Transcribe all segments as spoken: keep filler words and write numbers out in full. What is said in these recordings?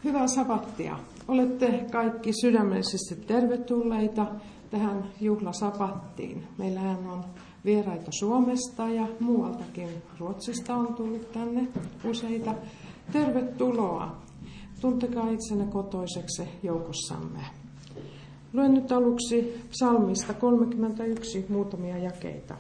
Hyvää sabattia. Olette kaikki sydämellisesti tervetulleita tähän juhlasapattiin. Meillähän on vieraita Suomesta ja muualtakin. Ruotsista on tullut tänne useita. Tervetuloa. Tuntekaa itsenne kotoiseksi joukossamme. Luen nyt aluksi psalmista kolmekymmentäyksi muutamia jakeita.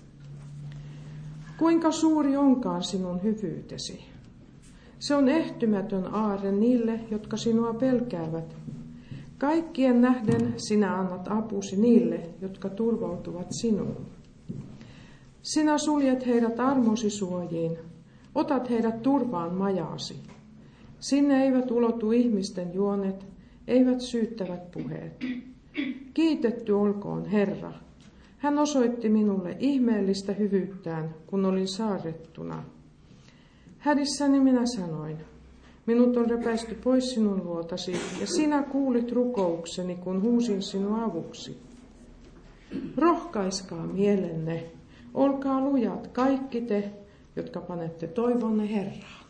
Kuinka suuri onkaan sinun hyvyytesi? Se on ehtymätön aarre niille, jotka sinua pelkäävät. Kaikkien nähden sinä annat apusi niille, jotka turvautuvat sinuun. Sinä suljet heidät armosi suojiin, otat heidät turvaan majaasi. Sinne eivät ulotu ihmisten juonet, eivät syyttävät puheet. Kiitetty olkoon Herra. Hän osoitti minulle ihmeellistä hyvyyttään, kun olin saarrettuna. Hädissäni minä sanoin, minut on repäisty pois sinun luotasi, ja sinä kuulit rukoukseni, kun huusin sinua avuksi. Rohkaiskaa mielenne, olkaa lujat kaikki te, jotka panette toivonne Herraan.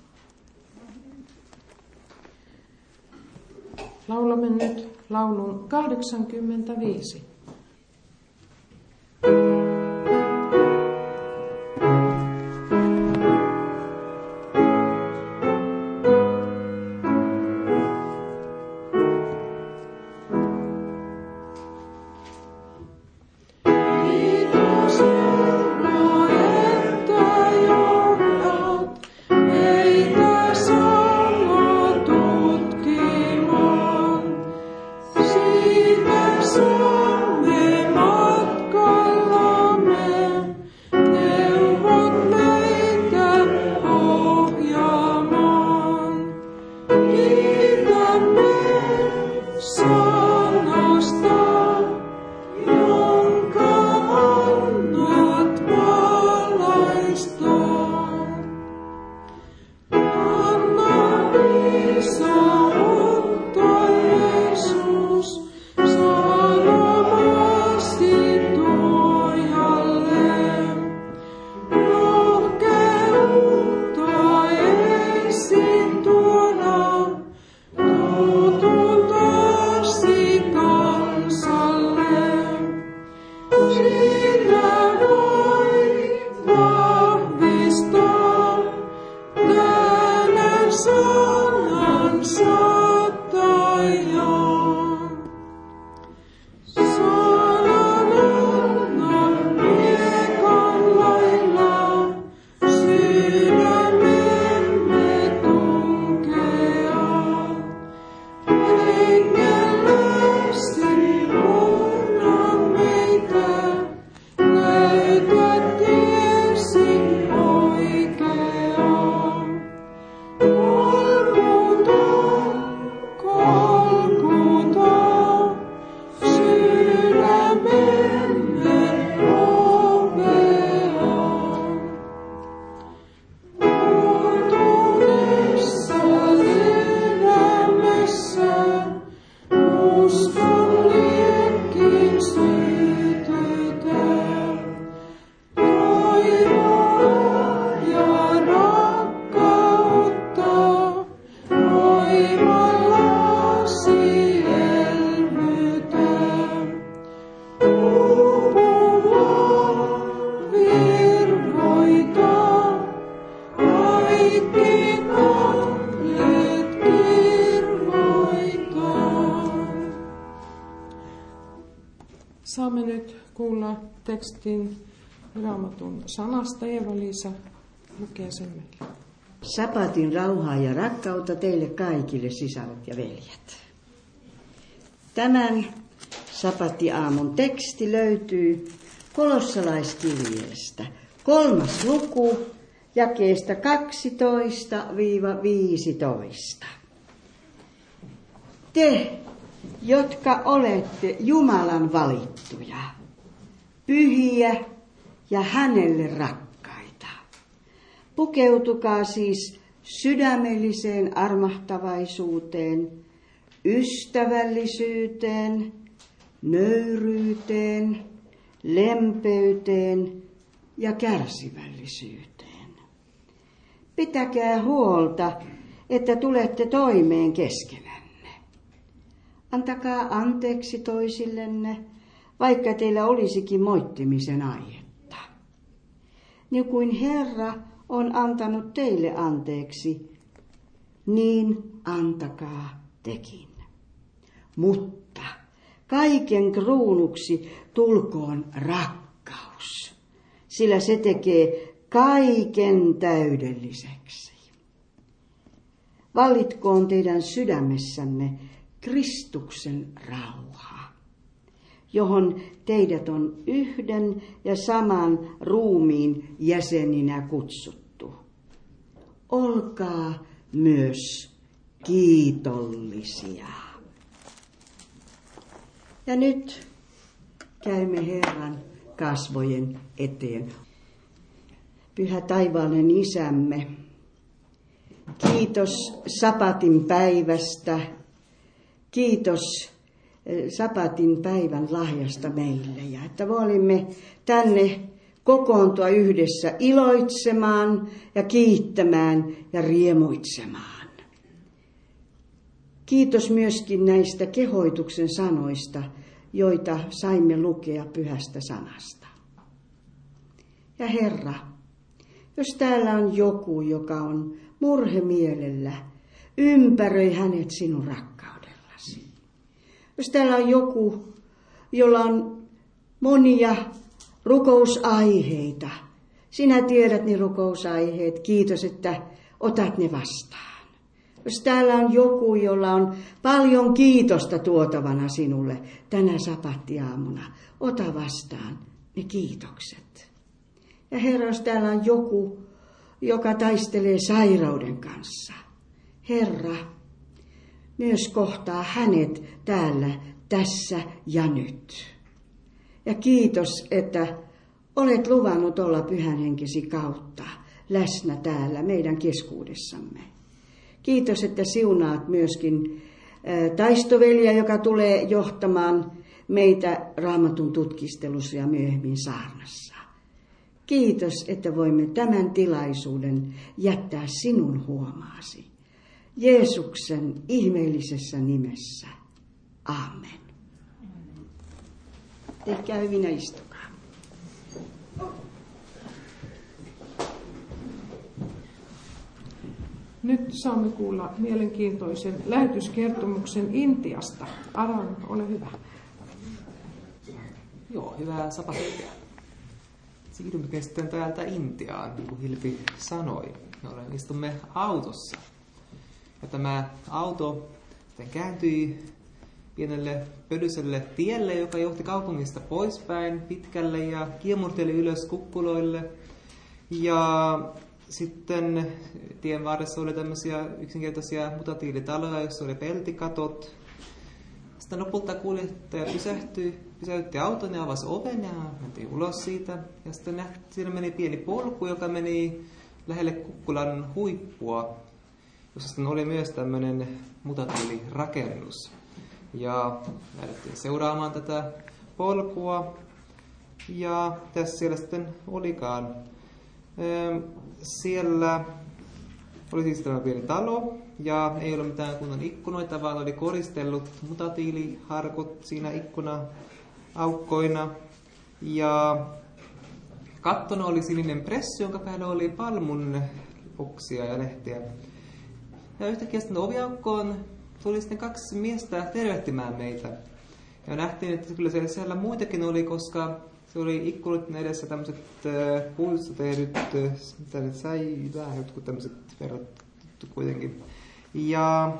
Laulamme nyt laulun kahdeksankymmentäviisi. Saamme nyt kuulla tekstin Raamatun sanasta. Eeva-Liisa lukee sen meille. Sapatin rauhaa ja rakkautta teille kaikille, sisaret ja veljet. Tämän sapattiaamun teksti löytyy kolossalaiskirjeestä. Kolmas luku, jakeesta kaksitoista viisitoista. Te, jotka olette Jumalan valittuja, pyhiä ja hänelle rakkaita. Pukeutukaa siis sydämelliseen armahtavaisuuteen, ystävällisyyteen, nöyryyteen, lempeyteen ja kärsivällisyyteen. Pitäkää huolta, että tulette toimeen keskenänne. Antakaa anteeksi toisillenne, vaikka teillä olisikin moittimisen aihetta. Niin kuin Herra on antanut teille anteeksi, niin antakaa tekin. Mutta kaiken kruunuksi tulkoon rakkaus, sillä se tekee kaiken täydelliseksi. Vallitkoon teidän sydämessänne Kristuksen rauha, johon teidät on yhden ja saman ruumiin jäseninä kutsuttu. Olkaa myös kiitollisia. Ja nyt käymme Herran kasvojen eteen. Pyhä taivaallinen Isämme, kiitos sapatin päivästä, kiitos sapatin päivän lahjasta meille ja että voimme tänne kokoontua yhdessä iloitsemaan ja kiittämään ja riemuitsemaan. Kiitos myöskin näistä kehoituksen sanoista, joita saimme lukea pyhästä sanasta. Ja Herra, jos täällä on joku, joka on murhemielellä, ympäröi hänet sinun rakkaudellasi. Jos täällä on joku, jolla on monia rukousaiheita, sinä tiedät ne rukousaiheet, kiitos, että otat ne vastaan. Jos täällä on joku, jolla on paljon kiitosta tuotavana sinulle tänä sapattiaamuna, ota vastaan ne kiitokset. Ja Herra, jos täällä on joku, joka taistelee sairauden kanssa, Herra, myös kohtaa hänet täällä, tässä ja nyt. Ja kiitos, että olet luvannut olla Pyhän Henkesi kautta läsnä täällä meidän keskuudessamme. Kiitos, että siunaat myöskin taistoveliä, joka tulee johtamaan meitä Raamatun tutkistelussa ja myöhemmin saarnassa. Kiitos, että voimme tämän tilaisuuden jättää sinun huomaasi. Jeesuksen ihmeellisessä nimessä. Aamen. Tehkää hyvin ja istukaa. Nyt saamme kuulla mielenkiintoisen lähetyskertomuksen Intiasta. Aran, ole hyvä. Joo, hyvää sapattia. Siirrymmekin sitten täältä Intiaan, niin kuin Hilpi sanoi. Me istumme autossa. Ja tämä auto sitten kääntyi pienelle pödyselle tielle, joka johti kaupungista poispäin pitkälle ja kiemurteli ylös kukkuloille. Ja sitten tien varressa oli tämmöisiä yksinkertaisia mutatiilitaloja, joissa oli peltikatot. Sitten lopulta kuljettaja pysähtyi, pysäytti auton ja avasi oven ja mentiin ulos siitä. Ja sitten nähtiin, siinä meni pieni polku, joka meni lähelle kukkulan huippua, jossa sitten oli myös tämmöinen mutatiilirakennus. Ja lähdettiin seuraamaan tätä polkua. Ja tässä siellä sitten olikaan. Siellä oli siis tämä pieni talo, ja ei ollut mitään kunnon ikkunoita, vaan oli koristellut mutatiiliharkot siinä ikkuna-aukkoina. Ja kattona oli sininen pressi, jonka päällä oli palmun oksia ja lehtiä. Ja yhtäkkiä sitten oviaukkoon tuli sitten kaksi miestä tervehtimään meitä. Ja nähtiin, että kyllä siellä muitakin oli, koska se oli ikkunoiden edessä tämmöiset äh, puusta tehdyt, äh, mitä nyt säivää, jotkut tämmöiset verrat kuitenkin. Ja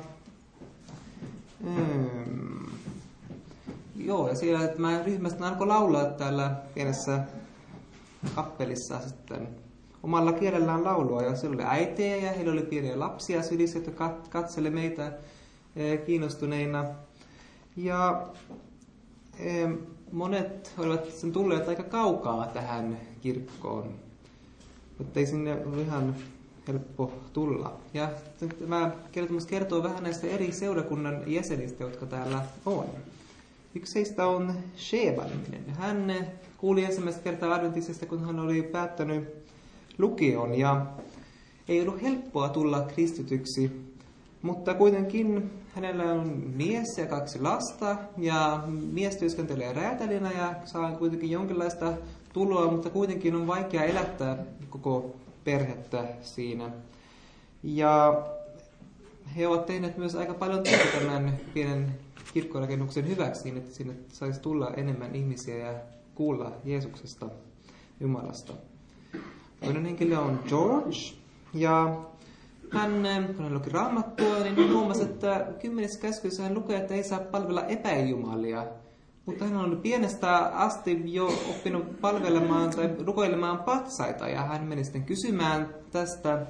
ähm, joo, ja siellä tämä ryhmä sitten alkoi laulaa täällä pienessä kappelissa sitten omalla kielellään laulua. Ja siellä oli äitejä ja heillä oli pieniä lapsia sylissä, jotka katseli meitä äh, kiinnostuneina. Ja äh, monet olivat sen tulleet aika kaukaa tähän kirkkoon, mutta ei sinne ole ihan helppo tulla. Ja tämä kertomus kertoo vähän näistä eri seurakunnan jäsenistä, jotka täällä on. Yksi heistä on Sheba-niminen. Hän kuuli ensimmäistä kertaa adventisesta, kun hän oli päättänyt lukion. Ja ei ollut helppoa tulla kristityksi Mutta kuitenkin hänellä on mies ja kaksi lasta, ja mies työskentelee räätälinä ja saa kuitenkin jonkinlaista tuloa, mutta kuitenkin on vaikea elättää koko perhettä siinä. Ja he ovat tehneet myös aika paljon työtä tämän pienen kirkkorakennuksen hyväksi, niin että sinne saisi tulla enemmän ihmisiä ja kuulla Jeesuksesta, Jumalasta. Toinen henkilö on George, ja hän, kun hän luki Raamattua, niin hän huomasi, että kymmenessä käskyssä hän lukee, että ei saa palvella epäjumalia. Mutta hän on pienestä asti jo oppinut palvelemaan tai rukoilemaan patsaita, ja hän meni sitten kysymään tästä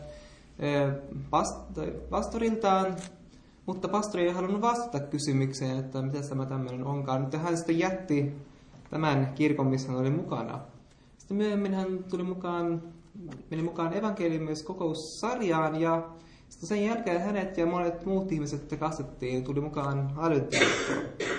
pastoriltaan, mutta pastori ei halunnut vastata kysymykseen, että mitä tämä tämmöinen onkaan. Nyt hän sitten jätti tämän kirkon, missä hän oli mukana. Sitten myöhemmin hän tuli mukaan, meni mukaan evankeliumieskokousssarjaan, ja sitten sen jälkeen hänet ja monet muut ihmiset kastettiin, tuli mukaan adventtijoukkoon.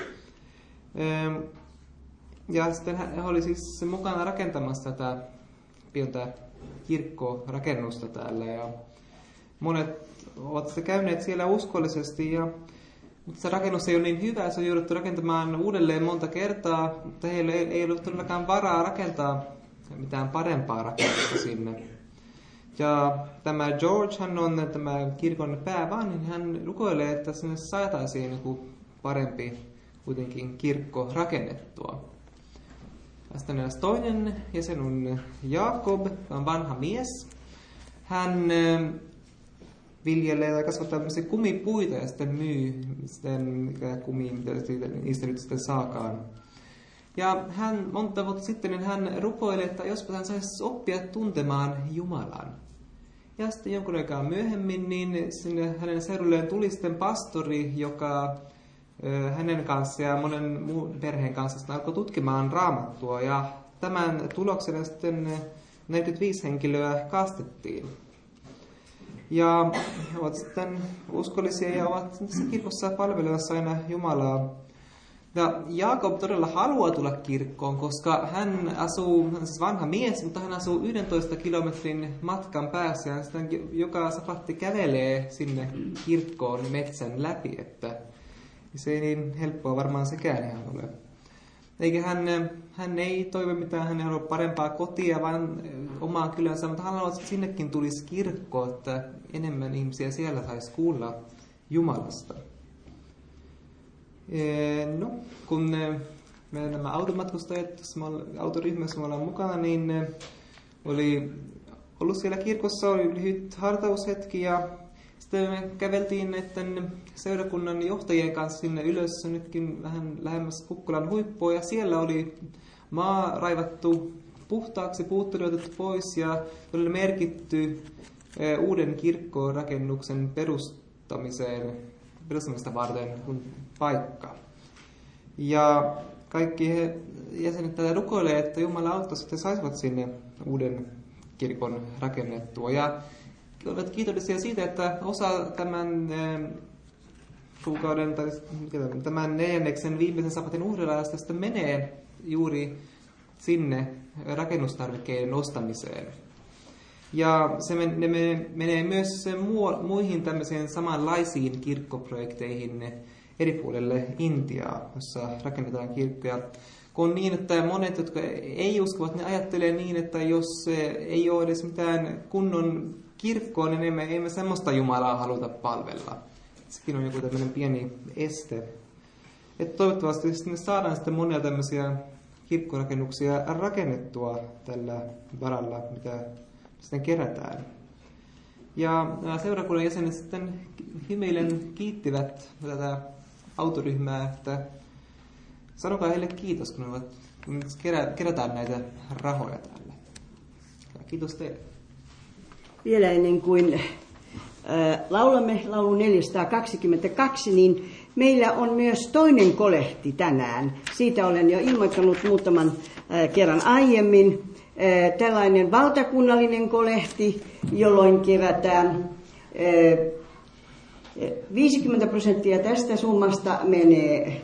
Ja sitten hän oli siis mukana rakentamassa tätä pientä kirkkorakennusta täällä, ja monet ovat sitten käyneet siellä uskollisesti, ja, mutta se rakennus ei ole niin hyvä, se on jouduttu rakentamaan uudelleen monta kertaa, mutta heillä ei, ei ollut todellakaan varaa rakentaa mitään parempaa rakennusta sinne. Ja tämä George, hän on tämä kirkon päävanhin, niin hän rukoilee, että sinne saataisiin joku parempi kuitenkin kirkko rakennettua. Ja sitten toinen jäsen on Jakob, on vanha mies. Hän viljelee tai kasvattaa tämmöisiä kumipuita ja sitten myy sitten mikä kumi, mitä siitä, niistä nyt sitten saakaan. Ja hän monta vuotta sitten niin hän rukoili, että jospa hän saisi oppia tuntemaan Jumalan. Ja sitten jonkun aikaa myöhemmin niin sinne hänen seudulleen tuli sitten pastori, joka hänen kanssa ja monen muun perheen kanssa alkoi tutkimaan Raamattua, ja tämän tuloksena sitten neljäkymmentäviisi henkilöä kastettiin. Ja he ovat sitten uskollisia ja ovat kirkossa palvelemassa aina Jumalaa. Ja Jaakob todella haluaa tulla kirkkoon, koska hän asuu, hän on siis vanha mies, mutta hän asuu yhdentoista kilometrin matkan päässä, ja sitten joka sapatti kävelee sinne kirkkoon metsän läpi, että se ei niin helppoa varmaan sekään ihan ole. Eikä hän, hän ei toivo mitään, hän ei halua parempaa kotia, vaan omaa kylänsä, mutta hän haluaa, että sinnekin tulisi kirkko, että enemmän ihmisiä siellä saisi kuulla Jumalasta. No, kun me nämä automatkustajat autoryhmässä me ollaan mukana, niin oli ollut siellä kirkossa, oli lyhyt hartaushetki, ja sitten me käveltiin näiden seurakunnan johtajien kanssa sinne ylös, nytkin vähän lähemmäs Kukkulan huippua, ja siellä oli maa raivattu puhtaaksi, puut oli otettu pois, ja oli merkitty uuden kirkkorakennuksen perustamiseen, perustamista varten paikka. Ja kaikki he jäsenet tätä rukoilee, että Jumala auttaisi, että saisivat sinne uuden kirkon rakennettua. Ja olivat kiitollisia siitä, että osa tämän kuukauden tai tämän neljänneksen viimeisen sabatin uhrilaista sitten menee juuri sinne rakennustarvikkeiden ostamiseen. Ja se menee myös muihin tämmöisiin samanlaisiin kirkkoprojekteihin eri puolelle Intiaa, jossa rakennetaan kirkkoja. Kun on niin, että monet, jotka ei uskovat, ne ajattelee niin, että jos ei ole edes mitään kunnon kirkkoa, niin emme, emme semmoista Jumalaa haluta palvella. Sekin on joku tämmöinen pieni este. Että toivottavasti me saadaan sitten monia tämmöisiä kirkkorakennuksia rakennettua tällä varalla, mitä sitten kerätään. Ja seurakunnan jäsenet sitten hymyillen kiittivät tätä autoryhmää, että sanokaa heille kiitos, kun, ovat, kun kerätään näitä rahoja täällä. Ja kiitos teille. Vielä ennen kuin äh, laulamme laulu neljäsataakaksikymmentäkaksi, niin meillä on myös toinen kolehti tänään. Siitä olen jo ilmoittanut muutaman äh, kerran aiemmin. Äh, tällainen valtakunnallinen kolehti, jolloin kerätään äh, viisikymmentä prosenttia tästä summasta menee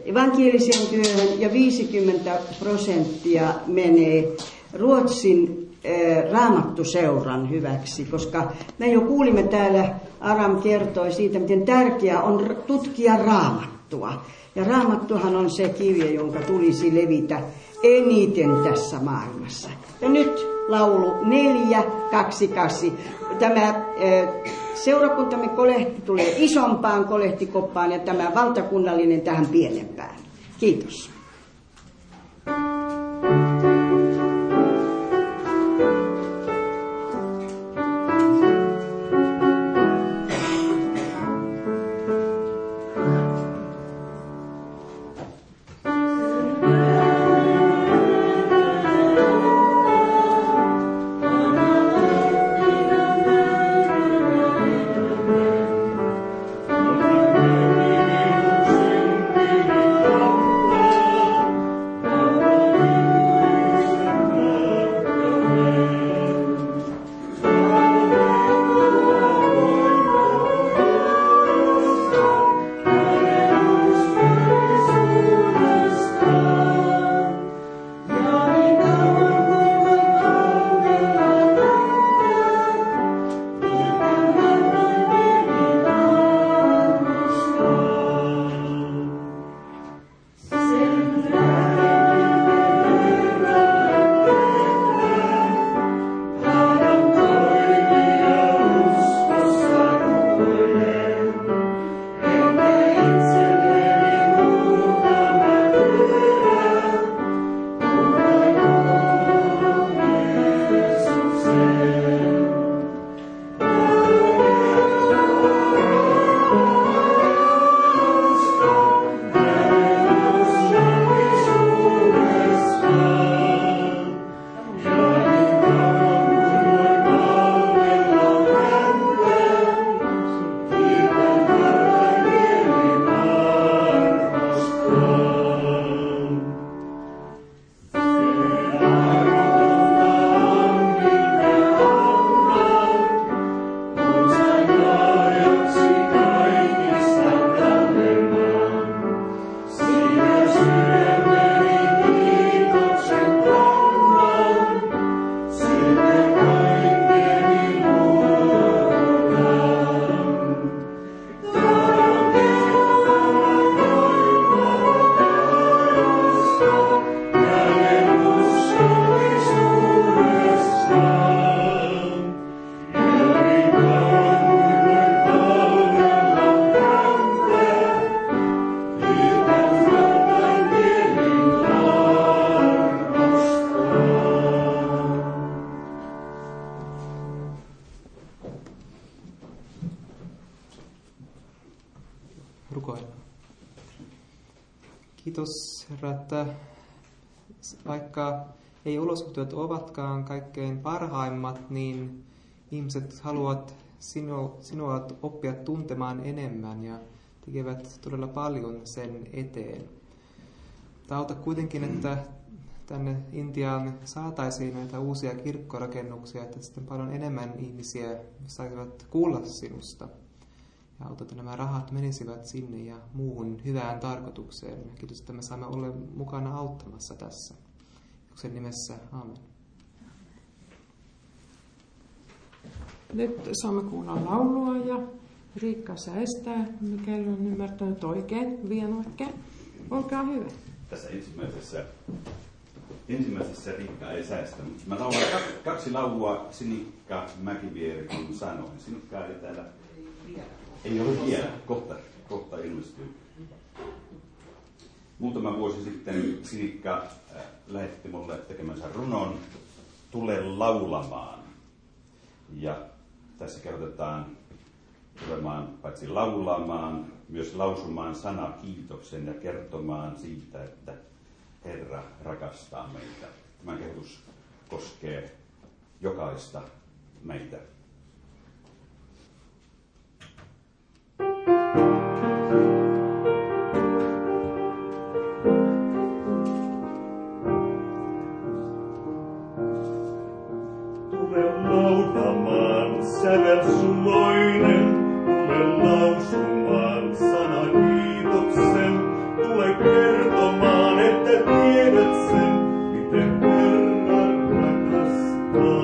evankieliseen työhön ja viisikymmentä prosenttia menee Ruotsin raamattuseuran hyväksi, koska me jo kuulimme täällä, Aram kertoi siitä, miten tärkeää on tutkia raamattua. Ja raamattuhan on se kirja, jonka tulisi levitä eniten tässä maailmassa. Ja nyt laulu neljä, kaksi, kaksi. Tämä seurakuntamme kolehti tulee isompaan kolehtikoppaan ja tämä valtakunnallinen tähän pienempään. Kiitos. Rukoillaan. Kiitos, Herra, että vaikka ei olosuhteet ovatkaan kaikkein parhaimmat, niin ihmiset haluavat sinua, sinua oppia tuntemaan enemmän ja tekevät todella paljon sen eteen. Auta kuitenkin, että tänne Intiaan saataisiin näitä uusia kirkkorakennuksia, että sitten paljon enemmän ihmisiä saisivat kuulla sinusta. Ja auta, että nämä rahat menisivät sinne ja muuhun hyvään tarkoitukseen. Kiitos, että me saamme olla mukana auttamassa tässä. Sen nimessä, aamen. Nyt saamme kuulla laulua ja Riikka säestää, mikäli on ymmärtänyt oikein, Vienoikke. Olkaa hyvä. Tässä ensimmäisessä, ensimmäisessä Riikka ei säestä. Mä laulan kaksi laulua Sinikka Mäkivieri, kun sanoin. Sinikka ei täällä. Ei ole vielä. Kohta, kohta ilmestyy. Muutama vuosi sitten Sinikka lähetti mulle tekemänsä runon Tule laulamaan. Ja tässä kehotetaan tulemaan paitsi laulamaan, myös lausumaan sana kiitoksen ja kertomaan siitä, että Herra rakastaa meitä. Tämä kehotus koskee jokaista meitä. Sävel suloinen, tule lausumaan sana kiitoksen. Tule kertomaan, että tiedät sen, miten Herra rakastaa.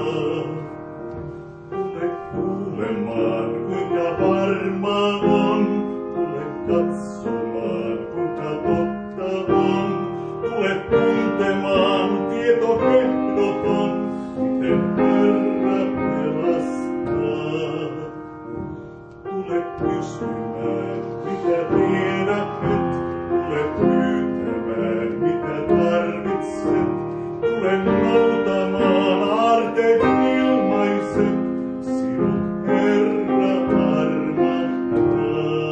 katsomaan, kuinka totta on. Tule tuntemaan tieto ehdoton, miten Herra pelastaa. Tule kysymään, mitä tiedät nyt. Tule pyytämään, mitä tarvitset. Tule noutamaan aarteet ilmaiset. Sinut Herra armahtaa.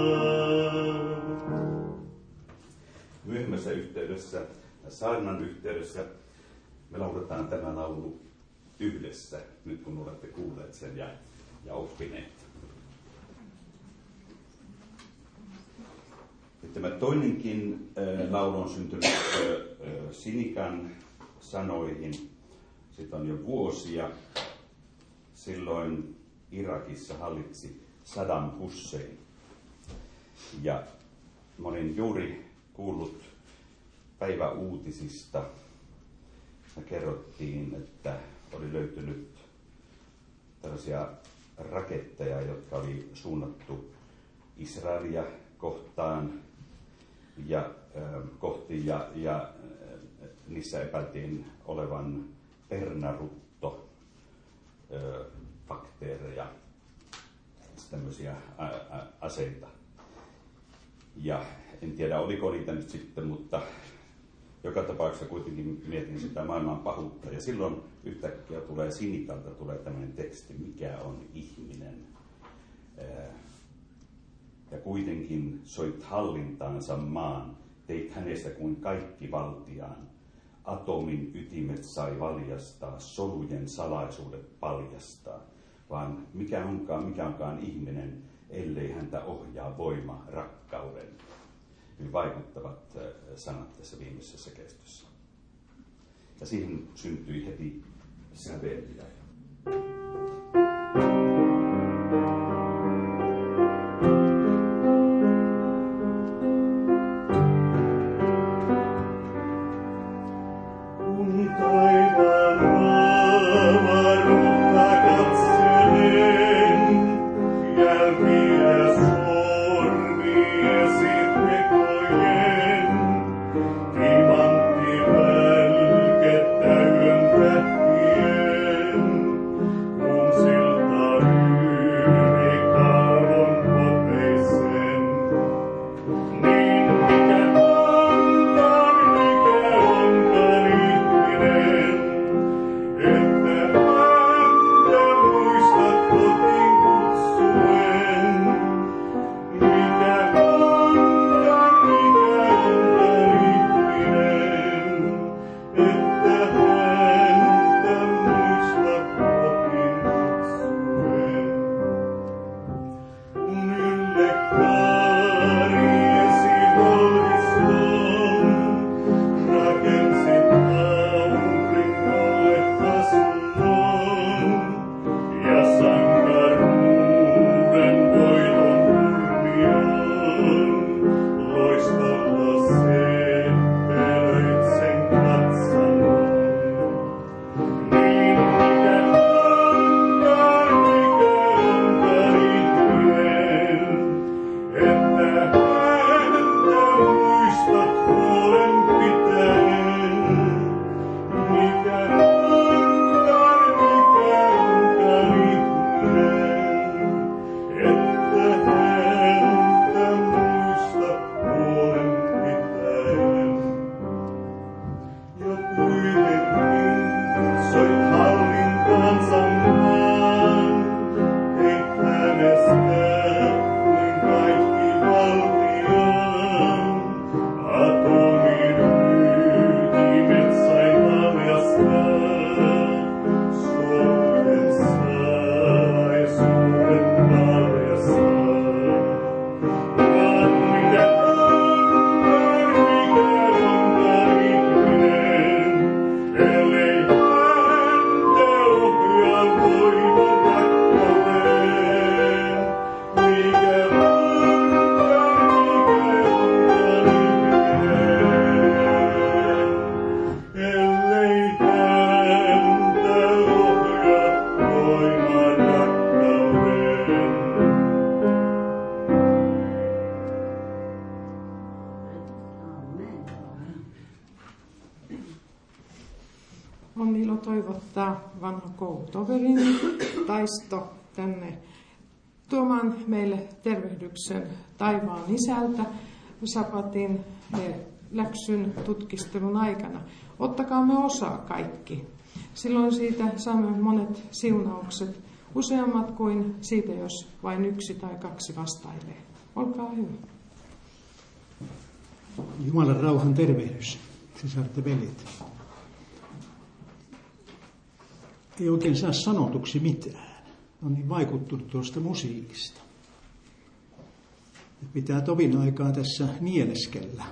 Myöhemmässä yhteydessä, saarnan yhteydessä, me lauletaan tämä laulu yhdessä, nyt kun olette kuulleet sen ja, ja oppineet. Tämä toinenkin äh, laulu on syntynyt äh, Sinikan sanoihin. Siitä on jo vuosia. Silloin Irakissa hallitsi Saddam Hussein. Ja mä olin juuri kuullut päiväuutisista. Me kerrottiin, että oli löytynyt tällaisia raketteja, jotka oli suunnattu Israelia kohtaan ja äh, kohti ja, ja äh, niissä epäiltiin olevan pernarutto äh, bakteereja, tämmöisiä ä, ä, aseita. Ja en tiedä oliko niitä nyt sitten, mutta joka tapauksessa kuitenkin mietin sitä maailman pahuutta. Ja silloin yhtäkkiä tulee Sinikalta tulee tämmöinen teksti, mikä on ihminen. Äh, Ja kuitenkin soit hallintaansa maan, teit hänestä kuin kaikki valtiaan. Atomin ytimet sai valjastaa, solujen salaisuudet paljastaa. Vaan mikä onkaan, mikä onkaan ihminen, ellei häntä ohjaa voima rakkauden. Hyvin vaikuttavat sanat tässä viimeisessä kestossa. Ja siihen syntyi heti säveliä. toivottaa vanha koulutoverini Taisto tänne tuomaan meille tervehdyksen taivaan isältä sapatin läksyn tutkistelun aikana. Ottakaamme osaa kaikki. Silloin siitä saamme monet siunaukset, useammat kuin siitä, jos vain yksi tai kaksi vastailee. Olkaa hyvä. Jumalan rauhan tervehdys, sisaret ja veljet. Ei oikein saa sanotuksi mitään. On niin vaikuttunut tuosta musiikista. Pitää tovin aikaa tässä nieleskellä.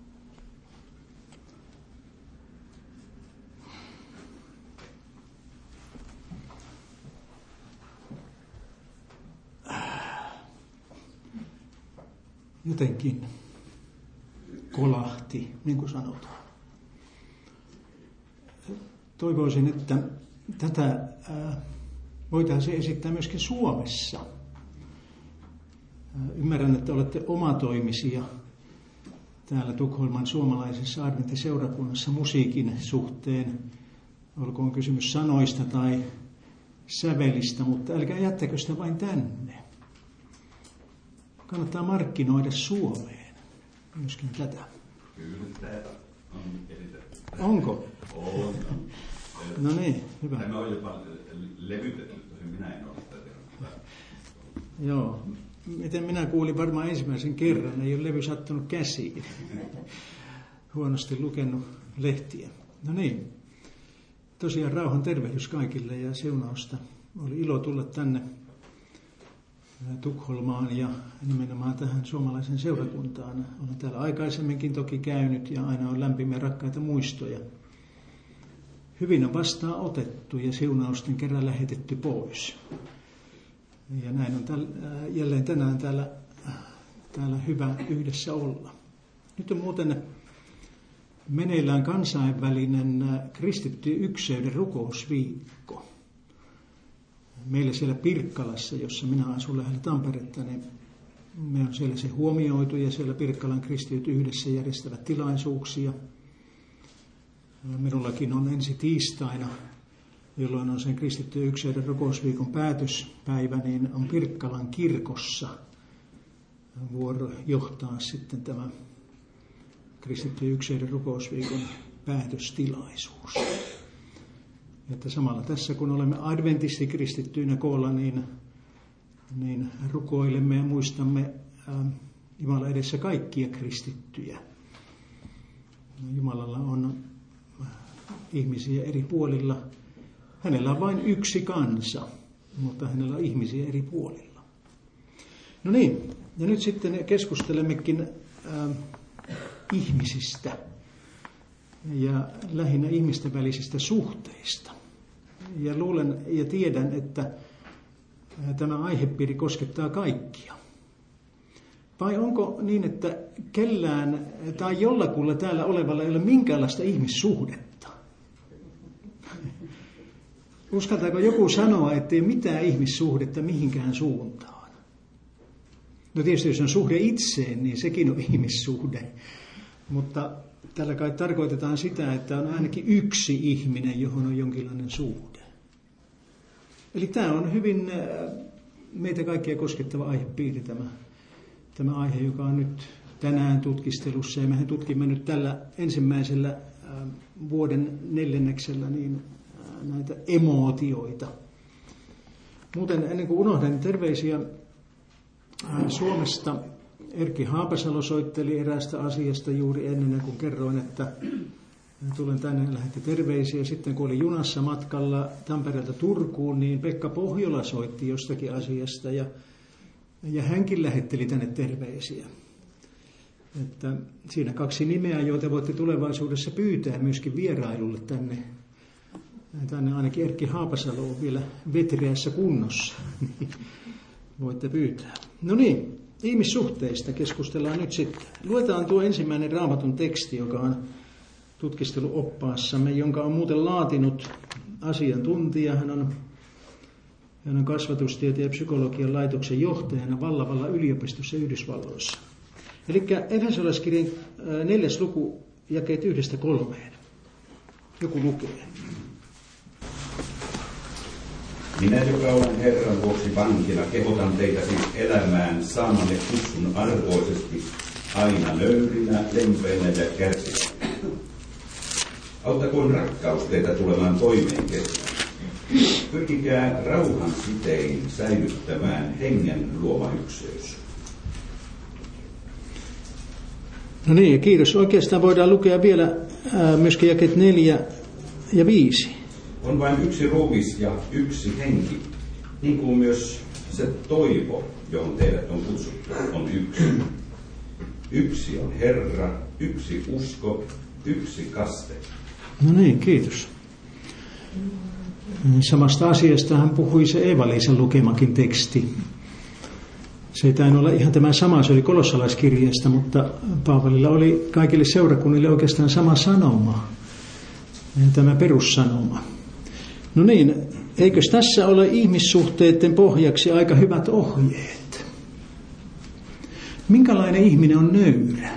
Jotenkin kolahti, niin kuin sanotaan. Toivoisin, että tätä ää, voitaisiin esittää myöskin Suomessa. Ymmärrän, että olette omatoimisia täällä Tukholman suomalaisessa adventtiseurakunnassa musiikin suhteen. Olkoon kysymys sanoista tai sävelistä, mutta älkää jättäkö sitä vain tänne. Kannattaa markkinoida Suomeen myöskin tätä. Kyllä täällä on esitetty. Onko? On. No niin, hyvä. Tämä on jopa levytetty, tosin minä en ole sitä tehnyt. Joo. Miten minä kuulin varmaan ensimmäisen kerran, ei ole levy sattunut käsiin. Huonosti lukenut lehtiä. No niin. Tosiaan rauhan tervehdys kaikille ja siunausta. Oli ilo tulla tänne Tukholmaan ja nimenomaan tähän suomalaisen seurakuntaan. Olen täällä aikaisemminkin toki käynyt ja aina on lämpimiä rakkaita muistoja. Hyvin on vastaan otettu ja siunausten kerran lähetetty pois. Ja näin on täl, jälleen tänään täällä, täällä hyvä yhdessä olla. Nyt on muuten meneillään kansainvälinen kristittyjen ykseyden rukousviikko. Meillä siellä Pirkkalassa, jossa minä asun lähellä Tamperetta, niin me on siellä se huomioitu ja siellä Pirkkalan kristityt yhdessä järjestävät tilaisuuksia. Minullakin on ensi tiistaina, jolloin on sen kristittyjen ykseyden rukousviikon päätöspäivä, niin on Pirkkalan kirkossa vuoro johtaa sitten tämä kristittyjen ykseyden rukousviikon päätöstilaisuus. Että samalla tässä, kun olemme adventistikristittyinä koolla, niin, niin rukoilemme ja muistamme ää, Jumalan edessä kaikkia kristittyjä. Jumalalla on ihmisiä eri puolilla. Hänellä on vain yksi kansa, mutta hänellä on ihmisiä eri puolilla. No niin, ja nyt sitten keskustelemmekin ää, ihmisistä ja lähinnä ihmisten välisistä suhteista. Ja luulen ja tiedän, että tämä aihepiiri koskettaa kaikkia. Vai onko niin, että kellään tai jollakulla täällä olevalla ei ole minkäänlaista ihmissuhdetta? Uskaltaako joku sanoa, että ei mitään ihmissuhdetta mihinkään suuntaan? No tietysti jos on suhde itseen, niin sekin on ihmissuhde. Mutta tällä kai tarkoitetaan sitä, että on ainakin yksi ihminen, johon on jonkinlainen suhde. Eli tämä on hyvin meitä kaikkia koskettava aihepiiri, tämä, tämä aihe, joka on nyt tänään tutkistelussa. Ja mehän tutkimme nyt tällä ensimmäisellä vuoden neljänneksellä niin näitä emootioita. Muuten ennen kuin unohdan terveisiä Suomesta. Erkki Haapasalo soitteli eräästä asiasta juuri ennen kuin kerroin, että tulen tänne ja lähetti terveisiä. Sitten kun oli junassa matkalla Tampereelta Turkuun, niin Pekka Pohjola soitti jostakin asiasta ja, ja hänkin lähetteli tänne terveisiä. Että siinä kaksi nimeä, joita voitte tulevaisuudessa pyytää myöskin vierailulle tänne. Tänne ainakin Erkki Haapasalo on vielä vetreässä kunnossa. Voitte pyytää. No niin. Ihmissuhteista keskustellaan nyt sitten. Luetaan tuo ensimmäinen Raamatun teksti, joka on tutkisteluoppaassamme, jonka on muuten laatinut asiantuntija. Hän on, hän on kasvatustieteen ja psykologian laitoksen johtajana Vallavalla yliopistossa Yhdysvalloissa. Eli Efesolaiskirjan neljäs luku, jakeet yhdestä kolmeen. Joku lukee. Minä, joka olen Herran vuoksi vankina, kehotan teitä siis elämään saamanne kutsun arvoisesti, aina nöyrinä, lempeinä ja kärsivänä. Auttakoon rakkaus teitä tulemaan toimeen kesken. Pyrkikää rauhan sitein säilyttämään hengen luoma ykseys. No niin, ja kiitos. Oikeastaan voidaan lukea vielä ää, myöskin jakeet neljä ja viisi. On vain yksi ruumis ja yksi henki, niin kuin myös se toivo, johon teidät on kutsuttu, on yksi. Yksi on Herra, yksi usko, yksi kaste. No niin, kiitos. Samasta asiasta hän puhui se Eeva-Liisan lukemakin teksti. Se ei tainnut olla ihan tämä sama, se oli kolossalaiskirjeestä, mutta Paavalilla oli kaikille seurakunnille oikeastaan sama sanoma. Tämä perussanoma. No niin, eikös tässä ole ihmissuhteiden pohjaksi aika hyvät ohjeet? Minkälainen ihminen on nöyrä?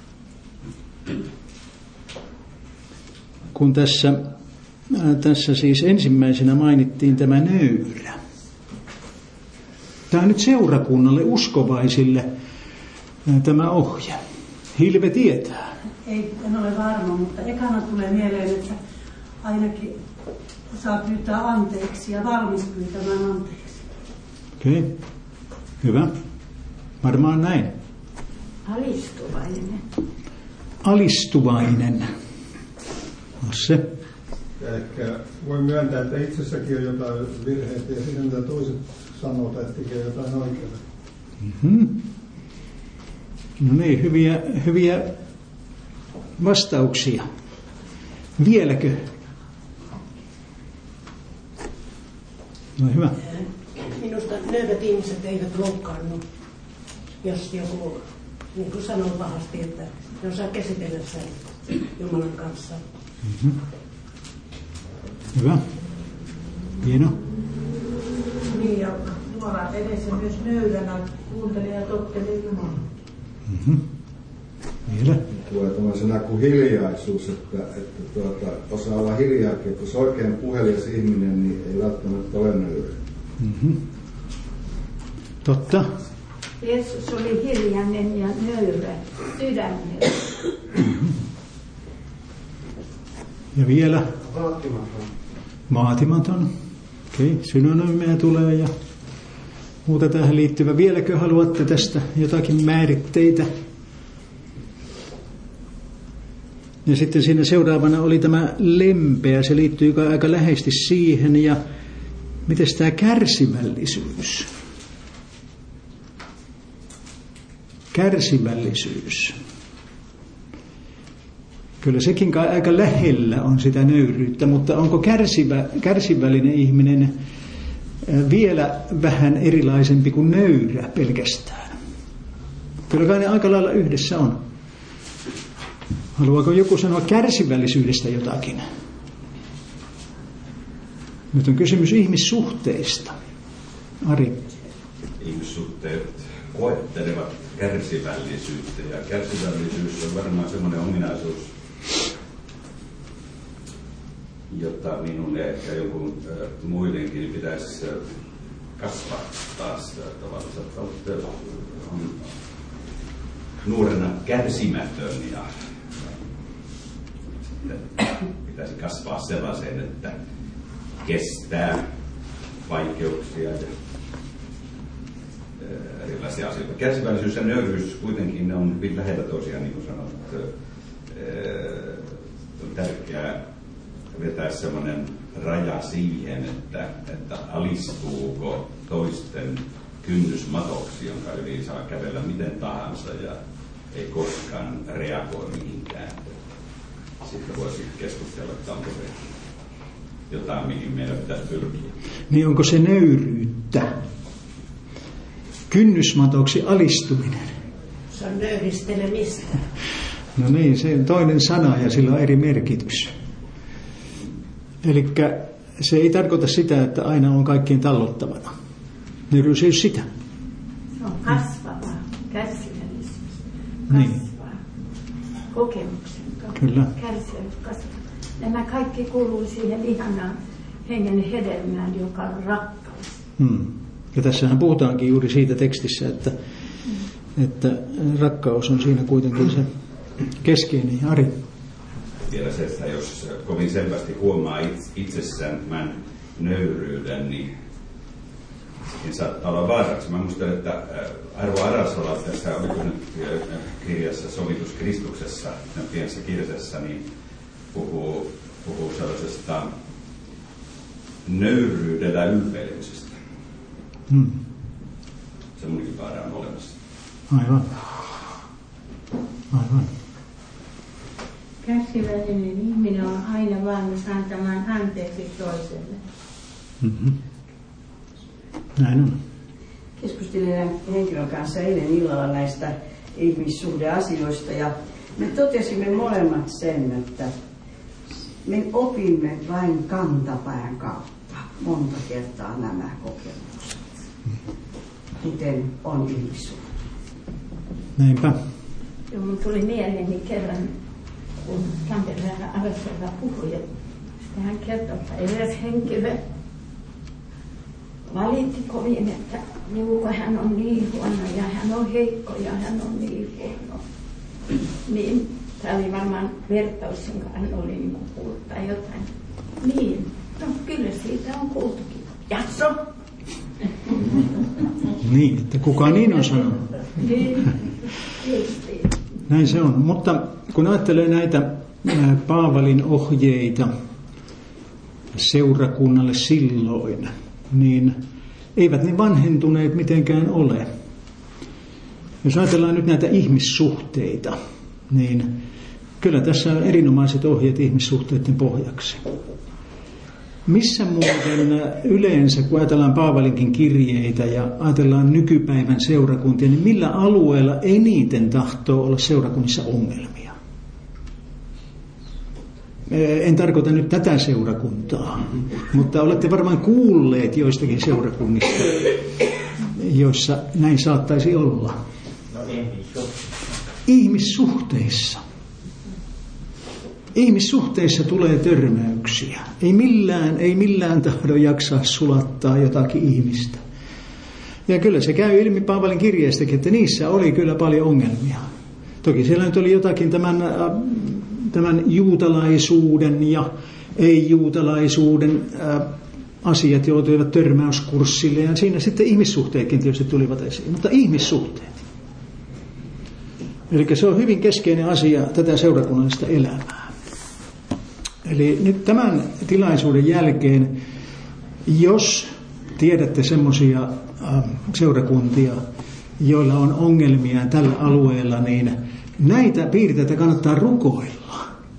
Kun tässä, tässä siis ensimmäisenä mainittiin tämä nöyrä. Tämä on nyt seurakunnalle, uskovaisille tämä ohje. Hilve tietää. Ei, en ole varma, mutta ekana tulee mieleen, että ainakin saa pyytää anteeksi ja valmis pyytämään anteeksi. Okei, okay. Hyvä. Varmaan näin. Alistuvainen. Alistuvainen. Se. Ja ehkä voi myöntää, että itsessäkin on jotain virheitä ja siinä mitä toiset sanoo tai tekee jotain oikeaa. Mm-hmm. No niin, hyviä, hyviä vastauksia. Vieläkö? No hyvä. Minusta nöyrät ihmiset eivät loukkaannu, jos joku niin kuin sanoo pahasti, että ne osaa käsitellä sen Jumalan kanssa. Mm-hmm. Hyvä. Hieno. Niin, ja Jumalan edessä myös nöyränä kuuntelee ja tottelee Jumalaa. Mm-hmm. Vielä. Tulee tämmöisenä kuin hiljaisuus, että, että tuota, osaa olla hiljaakin, että jos oikein puhelias ihminen, niin ei välttämättä ole nöyrä. Mm-hmm. Totta. Jeesus oli hiljainen ja nöyrä sydämellä. Mm-hmm. Ja vielä. Vaatimaton. Vaatimaton. Okei, okay. Synonyymeja tulee ja muuta tähän liittyvä. Vieläkö haluatte tästä jotakin määritteitä? Ja sitten siinä seuraavana oli tämä lempeä, se liittyy aika läheisesti siihen. Ja miten tämä kärsivällisyys? Kärsivällisyys. Kyllä sekin aika lähellä on sitä nöyryyttä, mutta onko kärsivä, kärsivällinen ihminen vielä vähän erilaisempi kuin nöyrä pelkästään? Kyllä kai ne aika lailla yhdessä on. Haluaako joku sanoa kärsivällisyydestä jotakin? Nyt on kysymys ihmissuhteista. Ari. Ihmissuhteet koettelevat kärsivällisyyttä, ja kärsivällisyys on varmaan semmoinen ominaisuus, jota minun ja ehkä jonkun äh, muidenkin pitäisi äh, kasvattaa sitä tavallaan, että on nuorena kärsimätön ja pitäisi kasvaa sellaiseen, että kestää vaikeuksia ja erilaisia asioita. Kärsivällisyys ja nöyryys kuitenkin on hyvin lähellä toisiaan, niin kuin sanot. On tärkeää vetää sellainen raja siihen, että, että alistuuko toisten kynnysmatoksi, jonka yli saa kävellä miten tahansa ja ei koskaan reagoi mihinkään. Sitten voisi keskustella, että onko se jotain, mihin meidän pitäisi pyrkiä. Niin onko se nöyryyttä? Kynnysmatoksi alistuminen. Se on nöyristelemistä. No niin, se on toinen sana ja sillä on eri merkitys. Eli se ei tarkoita sitä, että aina on kaikkien tallottavana. Nöyryys ei ole sitä. Se on kasvavaa, kärsivällisyys. Kasvaa. Niin. Kokemuksen kautta. Kyllä. Kärsivällisyys kasvaa. Nämä kaikki kuuluu siihen ihanaan hengen hedelmään, joka on rakkaus. Hmm. Ja tässähän puhutaankin juuri siitä tekstissä, että, hmm. että rakkaus on siinä kuitenkin se keskeinen Ari. Vielä se, että jos kovin selvästi huomaa itsessään tämän nöyryyden, niin, niin saattaa olla vaaraksi. Mä muistan, että Arvo Arasola tässä oliko nyt kirjassa Sovitus Kristuksessa, pienessä kirjassa, niin puhuu, puhuu sellaisesta nöyryydellä ylpeilemisestä. Hmm. Semmoinenkin vaara on olemassa. Aivan. Aivan. Kärsivällinen ihminen on aina valmis antamaan anteeksi toiselle. Mm-hmm. Näin on. Keskustelin henkilön kanssa eilen illalla näistä ihmissuhdeasioista ja me totesimme molemmat sen, että me opimme vain kantapään kautta monta kertaa nämä kokemukset. Miten on ihmissuhde? Näinpä. Joo, mun tuli mieleeni kerran, kun Tampereen Arasola puhui, että hän kertoi, että eräs henkilö valitti kovin, että Juuko, hän on niin huono ja hän on heikko ja hän on niin huono. Niin, tämä oli varmaan vertaus, jonka hän oli niin kuin kuullut tai jotain. Niin, no kyllä siitä on kuultukin. Jakso! Niin, että kuka niin on sanonut. Niin, näin se on. Mutta kun ajattelee näitä Paavalin ohjeita seurakunnalle silloin, niin eivät ne vanhentuneet mitenkään ole. Jos ajatellaan nyt näitä ihmissuhteita, niin kyllä tässä on erinomaiset ohjeet ihmissuhteiden pohjaksi. Missä muuten yleensä, kun ajatellaan Paavalinkin kirjeitä ja ajatellaan nykypäivän seurakuntia, niin millä alueella eniten tahtoo olla seurakunnissa ongelmia? En tarkoita nyt tätä seurakuntaa, mutta olette varmaan kuulleet joistakin seurakunnista, joissa näin saattaisi olla. Ihmissuhteissa. Ihmissuhteissa tulee törmäyksiä. Ei millään, ei millään tahdo jaksaa sulattaa jotakin ihmistä. Ja kyllä se käy ilmi Paavalin kirjeestäkin, että niissä oli kyllä paljon ongelmia. Toki siellä nyt oli jotakin tämän, tämän juutalaisuuden ja ei-juutalaisuuden asiat joutuivat törmäyskurssille. Ja siinä sitten ihmissuhteetkin tietysti tulivat esiin. Mutta ihmissuhteet. Eli se on hyvin keskeinen asia tätä seurakunnallista elämää. Eli nyt tämän tilaisuuden jälkeen, jos tiedätte semmoisia seurakuntia, joilla on ongelmia tällä alueella, niin näitä piirteitä kannattaa rukoilla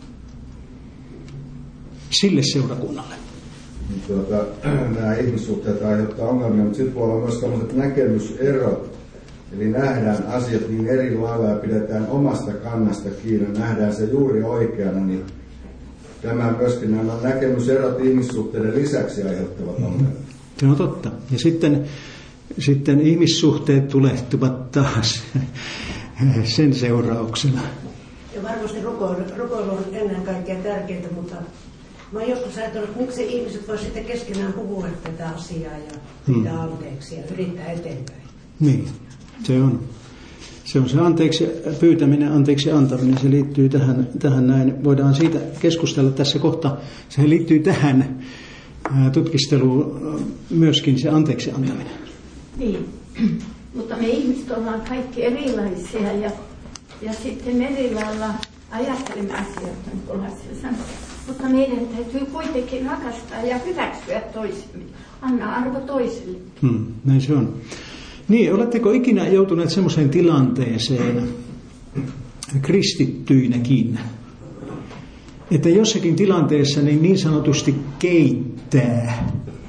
sille seurakunnalle. Tuota, nämä ihmissuhteet aiheuttaa ongelmia, mutta sitten voi olla myös sellaiset näkemyserot. Eli nähdään asiat niin eri lailla ja pidetään omasta kannasta kiinni, nähdään se juuri oikeana, niin tämä myöskin nämä näkemyserot ihmissuhteiden lisäksi aiheuttavat ongelmia. Se on totta. Ja sitten, sitten ihmissuhteet tulehtuvat taas sen seurauksena. Ja varmasti rukoilu on ennen kaikkea tärkeää, mutta mä oon joskus ajatellut, että miksi ihmiset voi sitten keskenään puhua tätä asiaa ja pyytää hmm. anteeksi ja yrittää eteenpäin. Niin, se on. Se on se anteeksi pyytäminen, anteeksi antaminen, se liittyy tähän, tähän näin. Voidaan siitä keskustella tässä kohta. Se liittyy tähän tutkisteluun myöskin se anteeksi antaminen. Niin, mutta me ihmiset ollaan kaikki erilaisia ja, ja sitten eri lailla ajattelemme asioita, niin kuin Lasse sanoi. Mutta meidän täytyy kuitenkin rakastaa ja hyväksyä toisemme. Anna arvo toiselle. Hmm, näin se on. Niin, oletteko ikinä joutuneet semmoiseen tilanteeseen kristittyinäkin, että jossakin tilanteessa niin, niin sanotusti keittää,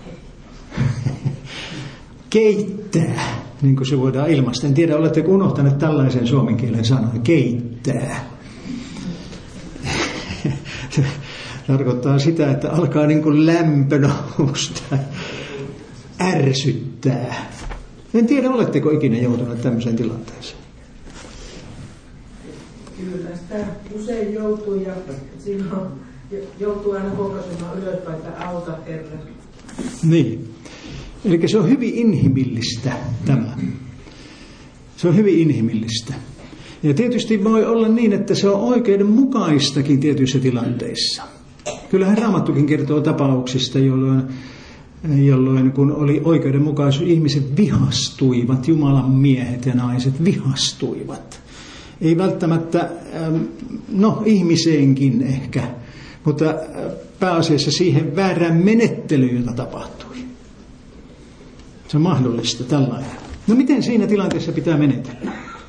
keittää, niin kuin se voidaan ilmaista. En tiedä, oletteko unohtaneet tällaisen suomen kielen sanan, keittää. Se tarkoittaa sitä, että alkaa niin kuin lämpö nousta, ärsyttää. En tiedä, oletteko ikinä joutuneet tämmöiseen tilanteeseen? Kyllä sitä usein joutuu ja silloin joutuu aina kokosimaan ylöspäin, että auta Herra. Niin. Eli se on hyvin inhimillistä tämä. Se on hyvin inhimillistä. Ja tietysti voi olla niin, että se on oikeudenmukaistakin tietyissä tilanteissa. Kyllähän Raamattukin kertoo tapauksista, jolloin, jolloin kun oli oikeudenmukaisuus, ihmiset vihastuivat, Jumalan miehet ja naiset vihastuivat. Ei välttämättä, no ihmiseenkin ehkä, mutta pääasiassa siihen väärään menettelyyn, jota tapahtui. Se on mahdollista tällainen. No miten siinä tilanteessa pitää menetellä?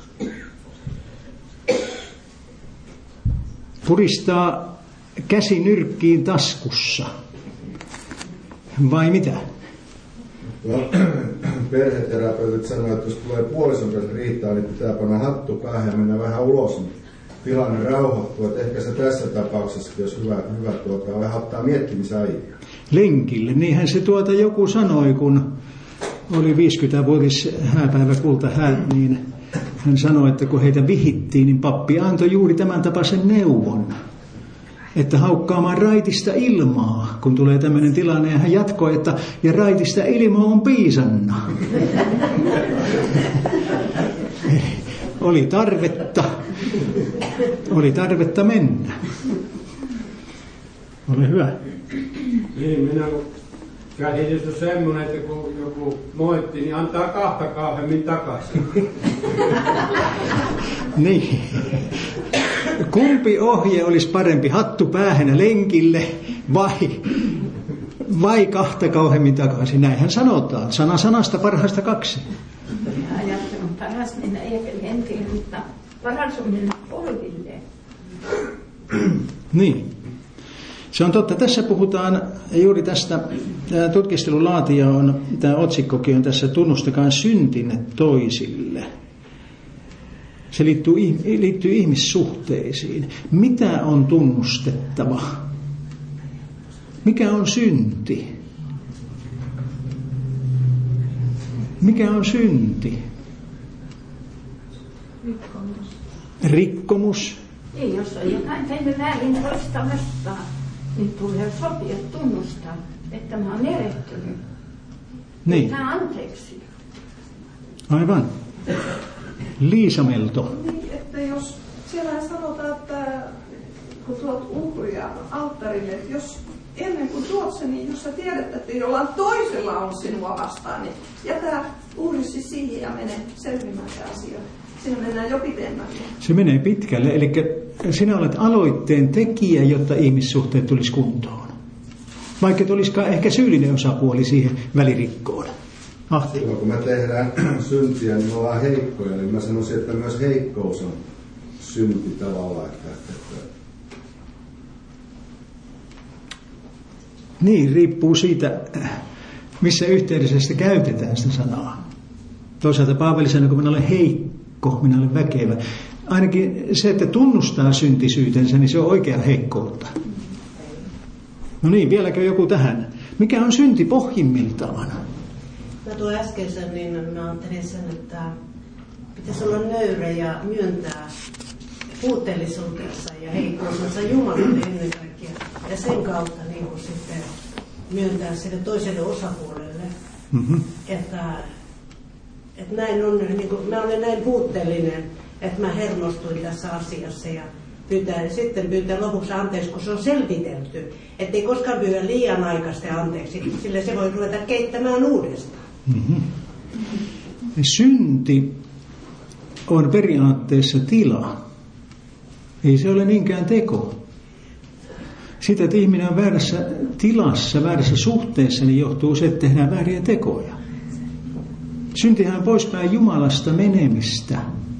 Puristaa käsi nyrkkiin taskussa. Vai mitä? No, perheterapeutit sanoo, että jos tulee puolison kanssa riittää, niin pitää panna hattu päähän ja mennä vähän ulos, niin tilanne rauhoittuu. Että ehkä se tässä tapauksessa, jos hyvä, hyvä tuota, vähän ottaa miettimisaikaa. Lenkille, niinhän se tuota joku sanoi, kun oli viisikymmentävuotis hääpäivä kulta hää, niin hän sanoi, että kun heitä vihittiin, niin pappi antoi juuri tämän tapaisen neuvon, että haukkaamaan raitista ilmaa, kun tulee tämmöinen tilanne, ja hän jatkoi, että ja raitista ilma on piisanna. Oli tarvetta, oli tarvetta mennä. Ole hyvä. Niin, minä käsitys on semmoinen, että kun joku moitti, niin antaa kahta kauemmin takaisin. Niin. Kumpi ohje olisi parempi, hattu päähän ja lenkille vai, vai kahta kauemmin takaisin? Näinhän sanotaan. Sana sanasta parhaasta kaksi. Minä ajattelin, paras mennä eikä lenkille, mutta paras on mennä polville. Niin. Se on totta. Tässä puhutaan juuri tästä, tämä tutkistelun laatija on, tämä otsikkokin on tässä, tunnustakaa syntinne toisille. Se liittyy, liittyy ihmissuhteisiin. Mitä on tunnustettava? Mikä on synti? Mikä on synti? Rikkomus. Rikkomus. Ei, jos on jotain tehnyt väärin toista vastaan, niin tulee sopia tunnustaa, että mä oon erehtynyt. Niin. Tämä anteeksi. Aivan. Liisa Melto. Niin, että jos siellä sanotaan, että kun tuot uhria alttarille, että jos ennen kuin tuot sen, niin jos sä tiedät, että jollain toisella on sinua vastaan, niin jätä uhrisi siihen ja mene selvimään se asia. Siinä mennään jo pitemmälle. Se menee pitkälle, eli sinä olet aloitteen tekijä, jotta ihmissuhteet tulisi kuntoon. Vaikka et olisikaan ehkä syyllinen osapuoli siihen välirikkoon. Ahti. No, kun me tehdään syntiä, niin me ollaan heikkoja, niin mä sanoisin, että myös heikkous on synti tavallaan. Että, että... Niin, riippuu siitä, missä yhteydessä sitä käytetään sitä sanaa. Toisaalta Paavali sanoi, kun minä olen heikko, minä olen väkevä. Ainakin se, että tunnustaa syntisyytensä, niin se on oikea heikkoutta. No niin, vieläkö joku tähän? Mikä on synti pohjimmiltaan? Mä tuon äskeisen, niin mä ajattelin sen, että pitäisi olla nöyrä ja myöntää puutteellisuutensa ja heikkoutensa Jumalalle ennen kaikkea. Ja sen kautta niin kuin sitten myöntää sille toiselle osapuolelle, mm-hmm. että, että näin on, niin kuin, mä olen näin puutteellinen, että mä hermostuin tässä asiassa ja pyytää, sitten pyytää lopuksi anteeksi, kun se on selvitelty. Että ei koskaan pyydä liian aikaisesti anteeksi, sillä se voi ruveta keittämään uudestaan. Mm-hmm. Synti on periaatteessa tila. Ei se ole niinkään teko. Sitä, että ihminen on väärässä tilassa, väärässä suhteessa, niin johtuu se, että tehdään vääriä tekoja. Syntihän on poispäin Jumalasta menemistä.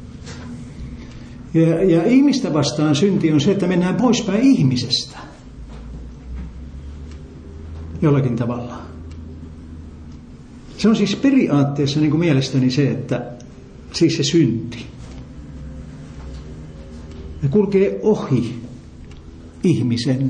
Ja, ja ihmistä vastaan synti on se, että mennään poispäin ihmisestä. Jollakin tavalla. Se on siis periaatteessa niin kuin mielestäni se, että siis se synti. Ja kulkee ohi ihmisen.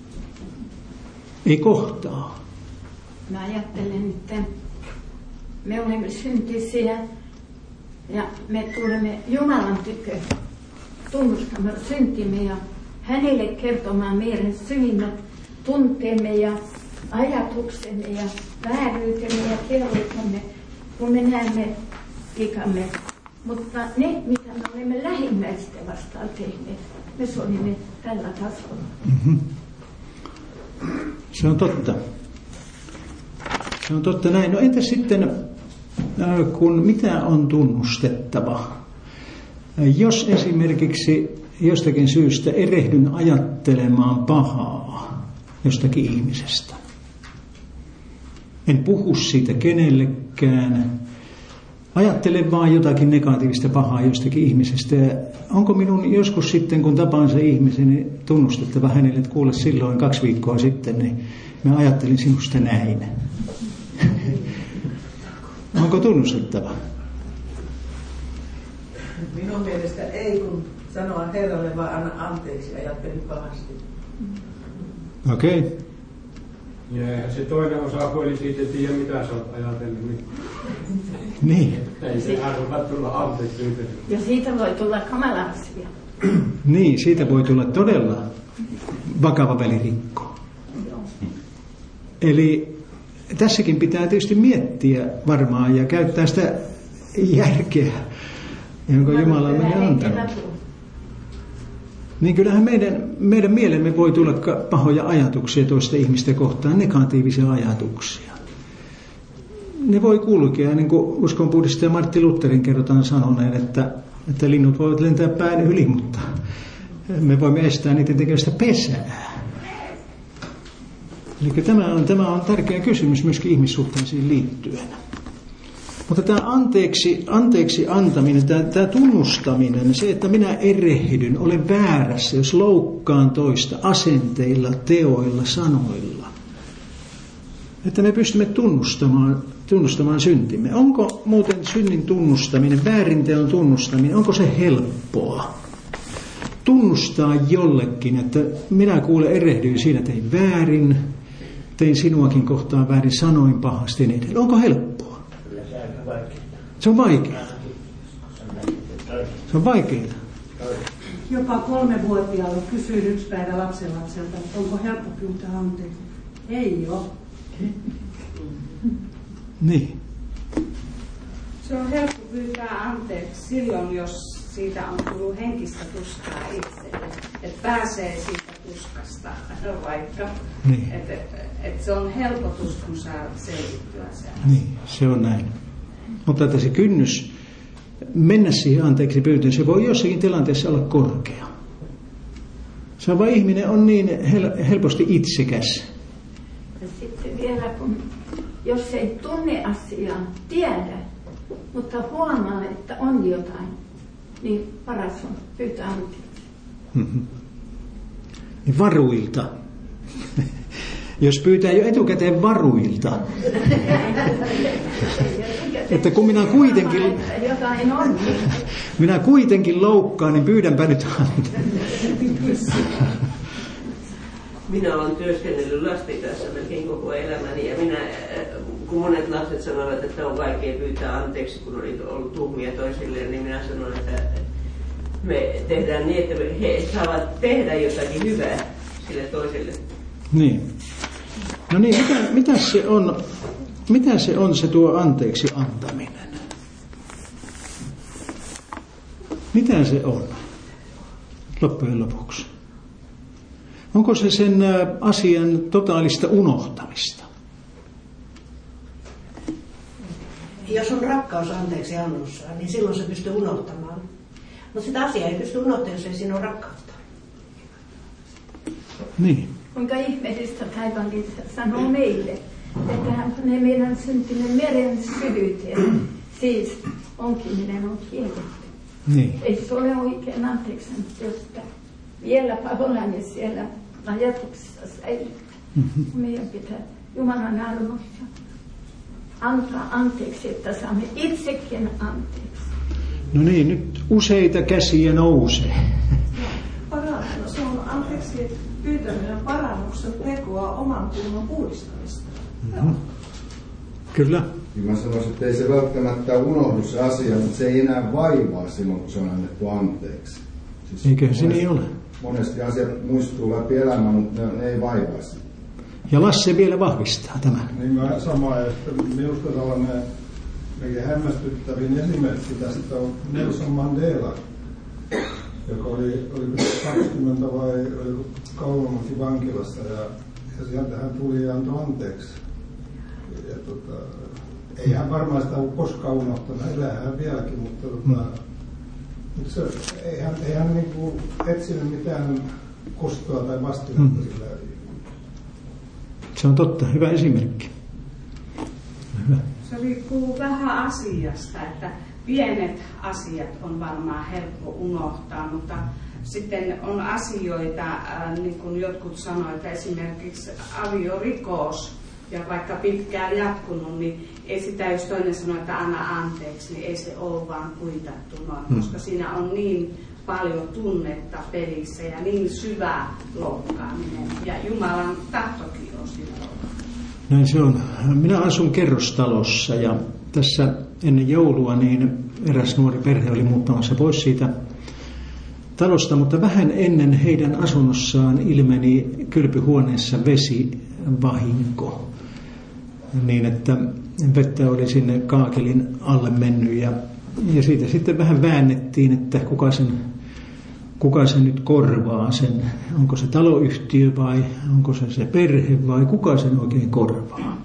Ei kohtaa. Mä ajattelen, että me olemme syntisiä ja me tulemme Jumalan tykö tunnustamaan syntimme ja hänelle kertomaan meidän syvimmät tunteemme ja ajatuksemme ja vääryytemme ja kelvotamme, kun me näemme vikamme. Mutta ne, mitä me olemme lähimmäisten vastaan tehneet, me solimme tällä tasolla. Mm-hmm. Se on totta. Se on totta näin. No entä sitten, kun mitä on tunnustettava? Jos esimerkiksi jostakin syystä erehdyn ajattelemaan pahaa jostakin ihmisestä. En puhu siitä kenellekään. Ajattelen vaan jotakin negatiivista pahaa jostakin ihmisestä. Ja onko minun joskus sitten, kun tapaan se ihmisen, niin tunnustettava hänelle, että kuule silloin kaksi viikkoa sitten, niin mä ajattelin sinusta näin. Onko tunnustettava? Minun mielestä ei, kun sanoa Herralle vaan anna anteeksi, ajattelin pahasti. Okei. Okay. Ja se toinen osapuoli siitä ei tiedä, mitä sä oot ajatellut. Niin. Niin. Ei se arvoa tulla anteeksi. Ja siitä voi tulla kamala asia. Niin, siitä voi tulla todella vakava välirikko. Eli tässäkin pitää tietysti miettiä varmaan ja käyttää sitä järkeä, jonka Jumala on meille antanut. Niin kyllähän meidän, meidän mielemme voi tulla pahoja ajatuksia toista ihmistä kohtaan, negatiivisia ajatuksia. Ne voi kulkea, niin kuin uskonpuhdistaja Martti Lutherin kerrotaan sanoneen, että, että linnut voivat lentää pään yli, mutta me voimme estää niiden tekemästä pesää. Eli tämä on, tämä on tärkeä kysymys myöskin ihmissuhteisiin liittyen. Mutta tämä anteeksi, anteeksi antaminen, tämä, tämä tunnustaminen, se, että minä erehdyn, olen väärässä, jos loukkaan toista asenteilla, teoilla, sanoilla. Että me pystymme tunnustamaan, tunnustamaan syntimme. Onko muuten synnin tunnustaminen, väärinteon tunnustaminen, onko se helppoa? Tunnustaa jollekin, että minä kuule erehdyin, siinä tein väärin, tein sinuakin kohtaan väärin, sanoin pahasti niin edelleen. Onko helppoa? Se on vaikeaa. Se on vaikeaa. Jopa kolmevuotiaalla kysyin yksi päivä lapsenlapselta, että onko helppo pyytää anteeksi. Ei ole. Niin. Se on helppo pyytää anteeksi silloin, jos siitä on tullut henkistä tuskaa itselle. Että pääsee siitä tuskasta vaikka. Niin. Että et, et se on helpotus, kun saa selvittyä sen. Niin, se on näin. Mutta että se kynnys mennä siihen anteeksi pyyntöön, se voi jossakin tilanteessa olla korkea. Se on vain ihminen on niin hel- helposti itsekäs. Ja sitten vielä, kun jos ei tunne asiaa, tiedä, mutta huomaa, että on jotain, niin paras on pyytää anteeksi. Mm-hmm. Niin varuilta. Jos pyytää jo etukäteen varuilta. Että kun minä kuitenkin, minä kuitenkin loukkaan, niin pyydänpä nyt anteeksi. Minä olen työskennellyt lasten kanssa melkein koko elämäni ja minä, kun monet lapset sanovat, että on vaikea pyytää anteeksi, kun oli ollut tuhmia toisilleen, niin minä sanon, että me tehdään niin, että he saavat tehdä jotakin hyvää sille toiselle. Niin. No niin, mitä, mitä, se on, mitä se on se tuo anteeksi antaminen? Mitä se on loppujen lopuksi? Onko se sen asian totaalista unohtamista? Jos on rakkaus anteeksi annossa, niin silloin se pystyy unohtamaan. Mutta sitä asiaa ei pysty unohtamaan, jos ei siinä ole rakkautta. Niin. Kuinka ihmeellistä taivaallisessa sanoo meille, että hän panee meidän syntimme meren syvyyteen. Siis onkiminen on kielletty. Niin. Ei se ole oikein anteeksi, jos vielä paholainen siellä ajatuksessa säilyy. Mm-hmm. Meidän pitää Jumalan armossa antaa anteeksi, että saamme itsekin anteeksi. No niin, nyt useita käsiä nousee. Parannus, se on anteeksi pyytäminen parannuksen tekoa oman kunnon puhdistamista. Mm-hmm. Kyllä. Mä sanoisin, että ei se välttämättä unohdu se asia, mutta se ei enää vaivaa silloin, kun se on annettu anteeksi. Siis eikö se niin ole? monesti asiat muistuu läpi elämän, mutta ne, ne ei vaivaisi. Ja Lasse vielä vahvistaa tämän. Niin mä sama, että minusta tällainen hämmästyttävin esimerkki tästä on Nelson Mandela, joka oli, oli kaksikymmentä vai oli kauemmakin vankilassa ja, ja sieltä hän tuli ja antoi anteeksi. Ja, tota, ei hän varmaan sitä ole koskaan unohtanut, elää hän vieläkin, mutta tota, mm. se, ei hän, ei hän niinku etsinyt mitään kostoa tai vastinetta mm. sillä. Se on totta, hyvä esimerkki. Hyvä. Se riippuu vähän asiasta, että pienet asiat on varmaan helppo unohtaa, mutta sitten on asioita, niin kuin jotkut sanoivat, että esimerkiksi aviorikos, ja vaikka pitkään jatkunut, niin ei sitä, jos toinen sanoo, että anna anteeksi, niin ei se ole vaan kuitattu noin, hmm. koska siinä on niin paljon tunnetta pelissä ja niin syvä loukkaaminen, ja Jumalan tahtokin on silloin. Näin se on. Minä asun kerrostalossa ja tässä ennen joulua niin eräs nuori perhe oli muuttamassa pois siitä talosta, mutta vähän ennen heidän asunnossaan ilmeni kylpyhuoneessa vesivahinko. Niin, että vettä oli sinne kaakelin alle mennyt ja, ja siitä sitten vähän väännettiin, että kuka sen, kuka sen nyt korvaa sen. Onko se taloyhtiö vai onko se se perhe vai kuka sen oikein korvaa.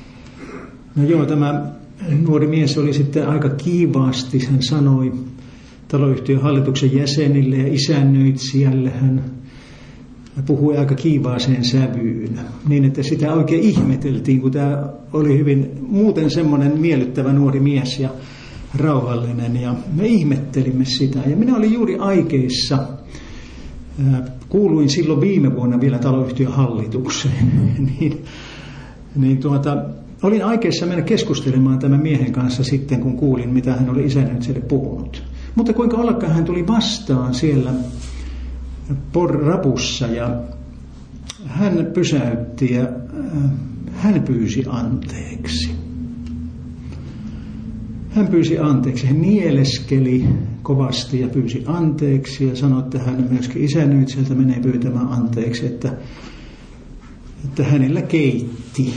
No joo, tämä nuori mies oli sitten aika kiivaasti, hän sanoi taloyhtiön hallituksen jäsenille ja isännöitsijälle, hän puhui aika kiivaaseen sävyyn, niin että sitä oikein ihmeteltiin, kun tämä oli hyvin muuten semmoinen miellyttävä nuori mies ja rauhallinen, ja me ihmettelimme sitä. Ja minä olin juuri aikeissa, kuuluin silloin viime vuonna vielä taloyhtiön hallitukseen, niin, niin tuota, olin aikeissa mennä keskustelemaan tämän miehen kanssa sitten, kun kuulin, mitä hän oli isännöitsijälle puhunut. Mutta kuinka ollakaan hän tuli vastaan siellä rapussa ja hän pysäytti ja hän pyysi anteeksi. Hän pyysi anteeksi, hän nieleskeli kovasti ja pyysi anteeksi ja sanoi, että hän myöskin isännöitsijältä menee pyytämään anteeksi, että, että hänellä keitti.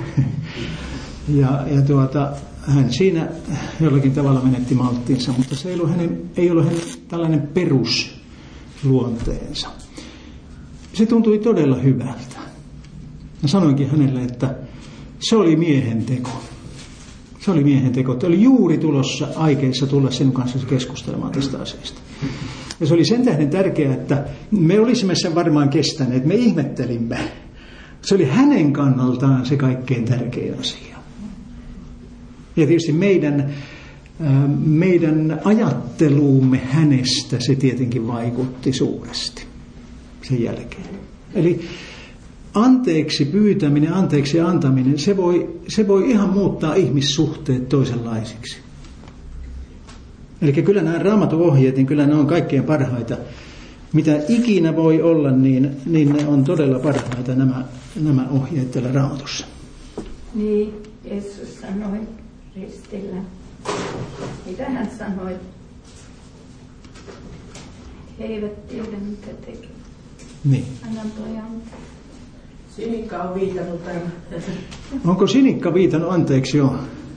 Ja, ja tuota, hän siinä jollakin tavalla menetti malttinsa, mutta se ei ollut hänen, ei ollut hänen tällainen perusluonteensa. Se tuntui todella hyvältä. Mä sanoinkin hänelle, että se oli miehen teko. Se oli miehen teko. Että oli juuri tulossa aikeissa tulla sinun kanssa keskustelemaan tästä asiasta. Ja se oli sen tähden tärkeää, että me olisimme sen varmaan kestäneet. Me ihmettelimme. Se oli hänen kannaltaan se kaikkein tärkein asia. Ja tietysti meidän, meidän ajatteluumme hänestä se tietenkin vaikutti suuresti sen jälkeen. Eli anteeksi pyytäminen, anteeksi antaminen, se voi, se voi ihan muuttaa ihmissuhteet toisenlaisiksi. Eli kyllä nämä Raamatun ohjeet, niin kyllä ne on kaikkein parhaita. Mitä ikinä voi olla, niin, niin ne on todella parhaita nämä, nämä ohjeet täällä Raamatussa. Niin, Jeesus sanoi ristillä. Mitä hän sanoi? He eivät tiedä, mitä tekevät. Niin. Annan toi anteeksi. Sinikka on viitannut tämän. Onko Sinikka viitannut anteeksi jo?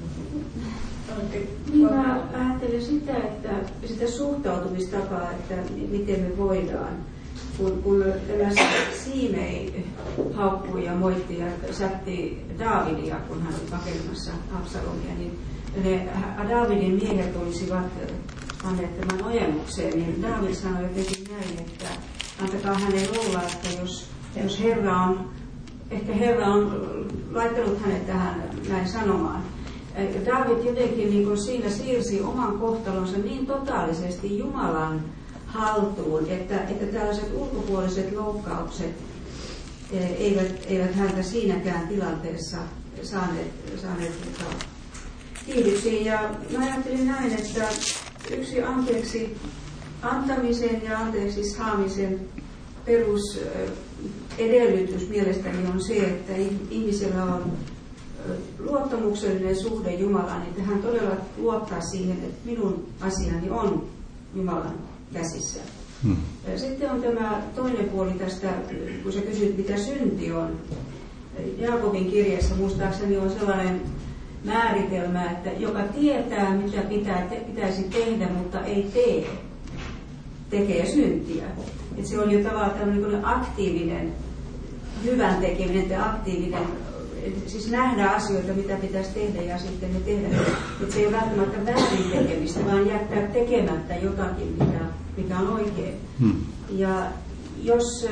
Niin mä ajattelen sitä, että sitä suhtautumistapaa, että miten me voidaan. Kun, kun tämä Siimei haukkui ja moitti ja sätti Daavidia, kun hän oli pakenemassa Absalomia, niin ne Daavidin miehet olisivat anneet tämän ojennukseen, niin Daavid sanoi jotenkin näin, että antakaa hänen olla, että jos, jos Herra on, ehkä Herra on laittanut hänet tähän näin sanomaan. Daavid jotenkin niin kuin siinä siirsi oman kohtalonsa niin totaalisesti Jumalan haltuun, että, että tällaiset ulkopuoliset loukkaukset eivät, eivät häntä siinäkään tilanteessa saaneet, saaneet kiihdyksiin. Ja mä ajattelin näin, että yksi anteeksi antamisen ja anteeksi saamisen perusedellytys mielestäni on se, että ihmisellä on luottamuksellinen suhde Jumalaan, että hän todella luottaa siihen, että minun asiani on Jumalan käsissä. Hmm. Sitten on tämä toinen puoli tästä, kun sä kysyt, mitä synti on. Jaakobin kirjassa muistaakseni on sellainen määritelmä, että joka tietää, mitä pitää, te, pitäisi tehdä, mutta ei tee, tekee syntiä. Et se on jo tavallaan tämmöinen aktiivinen, hyvän tekeminen ja aktiivinen, siis nähdä asioita, mitä pitäisi tehdä ja sitten ne tehdä. Et se ei ole välttämättä väärin tekemistä, vaan jättää tekemättä jotakin, mikä, mikä on oikein. Hmm. Ja jos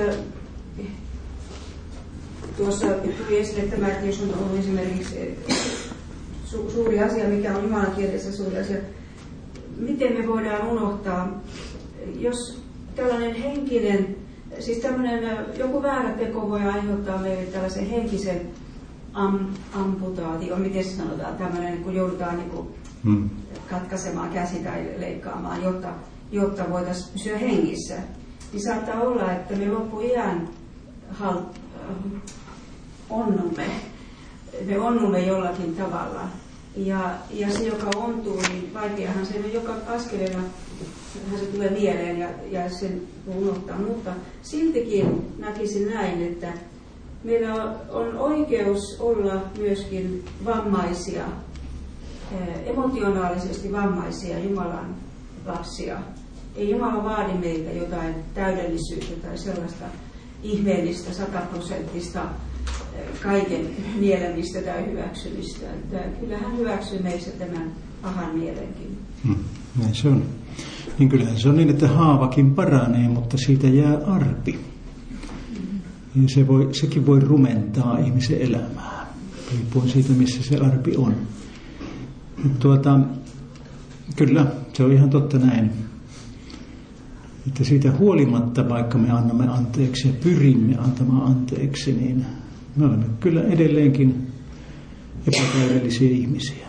tuossa tuli esille tämä, että jos on ollut esimerkiksi su, suuri asia, mikä on Jumalan kielessä suuri asia, miten me voidaan unohtaa, jos tällainen henkinen, siis tämmöinen joku väärä teko voi aiheuttaa meille tällaisen henkisen am, amputaation, miten se sanotaan, tämmöinen, kun joudutaan niin kuin hmm. katkaisemaan käsi tai leikkaamaan, jotta, jotta voitaisiin pysyä hengissä, niin saattaa olla, että me loppuiän hal, onnumme, me onnumme jollakin tavalla. Ja, ja se, joka ontuu, niin vaikeahan se on joka askeleena, se tulee mieleen ja, ja sen unohtaa. Mutta siltikin näkisin näin, että meillä on, on oikeus olla myöskin vammaisia, emotionaalisesti vammaisia Jumalan lapsia. Ei Jumala vaadi meiltä jotain täydellisyyttä tai sellaista ihmeellistä, sataprosenttista kaiken nielemistä tai hyväksymistä. Että kyllä hän hyväksyy meissä tämän pahan mielenkin. Hmm, näin se on. Niin kyllähän se on niin, että haavakin paranee, mutta siitä jää arpi. Ja se voi, sekin voi rumentaa ihmisen elämää, riippuen siitä, missä se arpi on. Tuota, kyllä, se on ihan totta näin. Että siitä huolimatta, vaikka me annamme anteeksi ja pyrimme antamaan anteeksi, niin me olemme kyllä edelleenkin epätäydellisiä ihmisiä.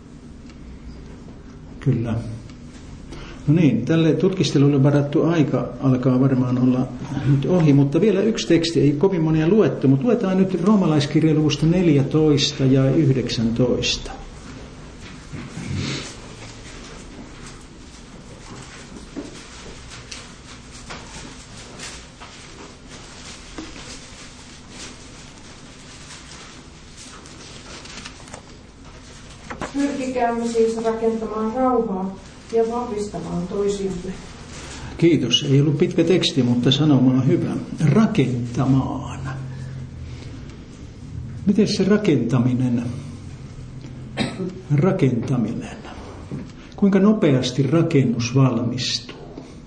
Kyllä. No niin, tälle tutkistelulle varattu aika alkaa varmaan olla nyt ohi, mutta vielä yksi teksti, ei kovin monia luettu, mutta luetaan nyt roomalaiskirjan luvusta neljätoista ja yhdeksäntoista. Pyrkikäämme siis rakentamaan rauhaa ja vahvistamaan toisiamme. Kiitos. Ei ollut pitkä teksti, mutta sanoma on hyvä. Rakentamaan. Miten se rakentaminen? Rakentaminen. Kuinka nopeasti rakennus valmistuu?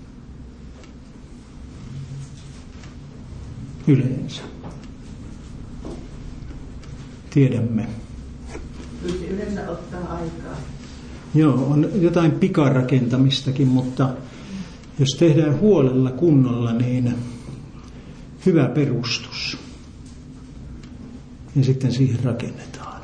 Yleensä. Tiedämme. Yleensä ottaa aikaa. Joo, on jotain pikarakentamistakin, mutta jos tehdään huolella kunnolla, niin hyvä perustus. Ja sitten siihen rakennetaan.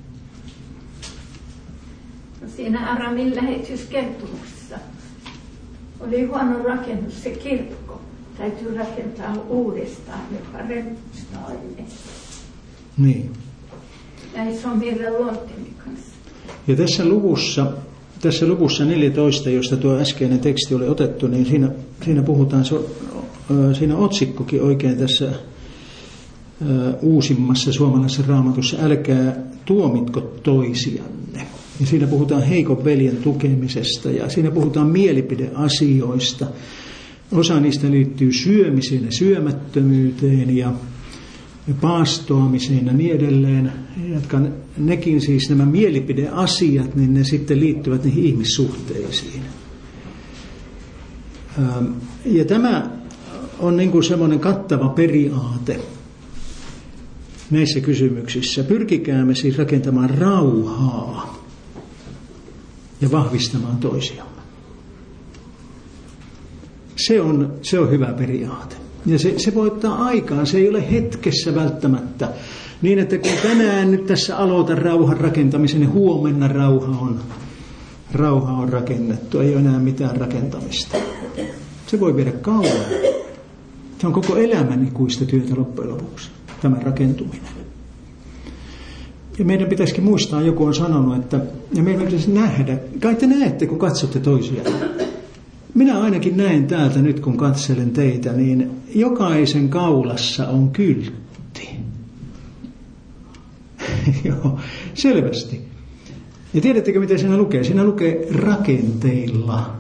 No siinä Aramin lähetyskertomuksessa oli huono rakennus, se kirkko. Täytyy rakentaa uudestaan ja paremmista aineista. Niin. Näin se on vielä luonteeni kanssa. Ja tässä luvussa, tässä luvussa neljätoista, josta tuo äskeinen teksti oli otettu, niin siinä, siinä puhutaan, siinä otsikkokin oikein tässä uusimmassa suomalaisessa raamatussa, älkää tuomitko toisianne. Ja siinä puhutaan heikon veljen tukemisesta ja siinä puhutaan mielipideasioista. Osa niistä liittyy syömiseen ja syömättömyyteen ja paastoamiseen ja niin edelleen, jotka nekin siis nämä mielipideasiat, niin ne sitten liittyvät niihin ihmissuhteisiin. Ja tämä on niin kuin semmoinen kattava periaate näissä kysymyksissä. Pyrkikäämme siis rakentamaan rauhaa ja vahvistamaan toisiamme. Se on, se on hyvä periaate. Ja se, se voi ottaa aikaa, se ei ole hetkessä välttämättä. Niin, että kun tänään nyt tässä aloitan rauhan rakentamisen, niin huomenna rauha on, rauha on rakennettu, ei ole enää mitään rakentamista. Se voi viedä kauan. Se on koko elämän ikuista työtä loppujen lopuksi, tämä rakentuminen. Ja meidän pitäisikin muistaa, joku on sanonut, että ja meidän pitäisi nähdä, kai te näette, kun katsotte toisiaan. minä ainakin näen täältä nyt, kun katselen teitä, niin jokaisen kaulassa on kyltti. Joo, selvästi. Ja tiedättekö, mitä siinä lukee? Siinä lukee rakenteilla.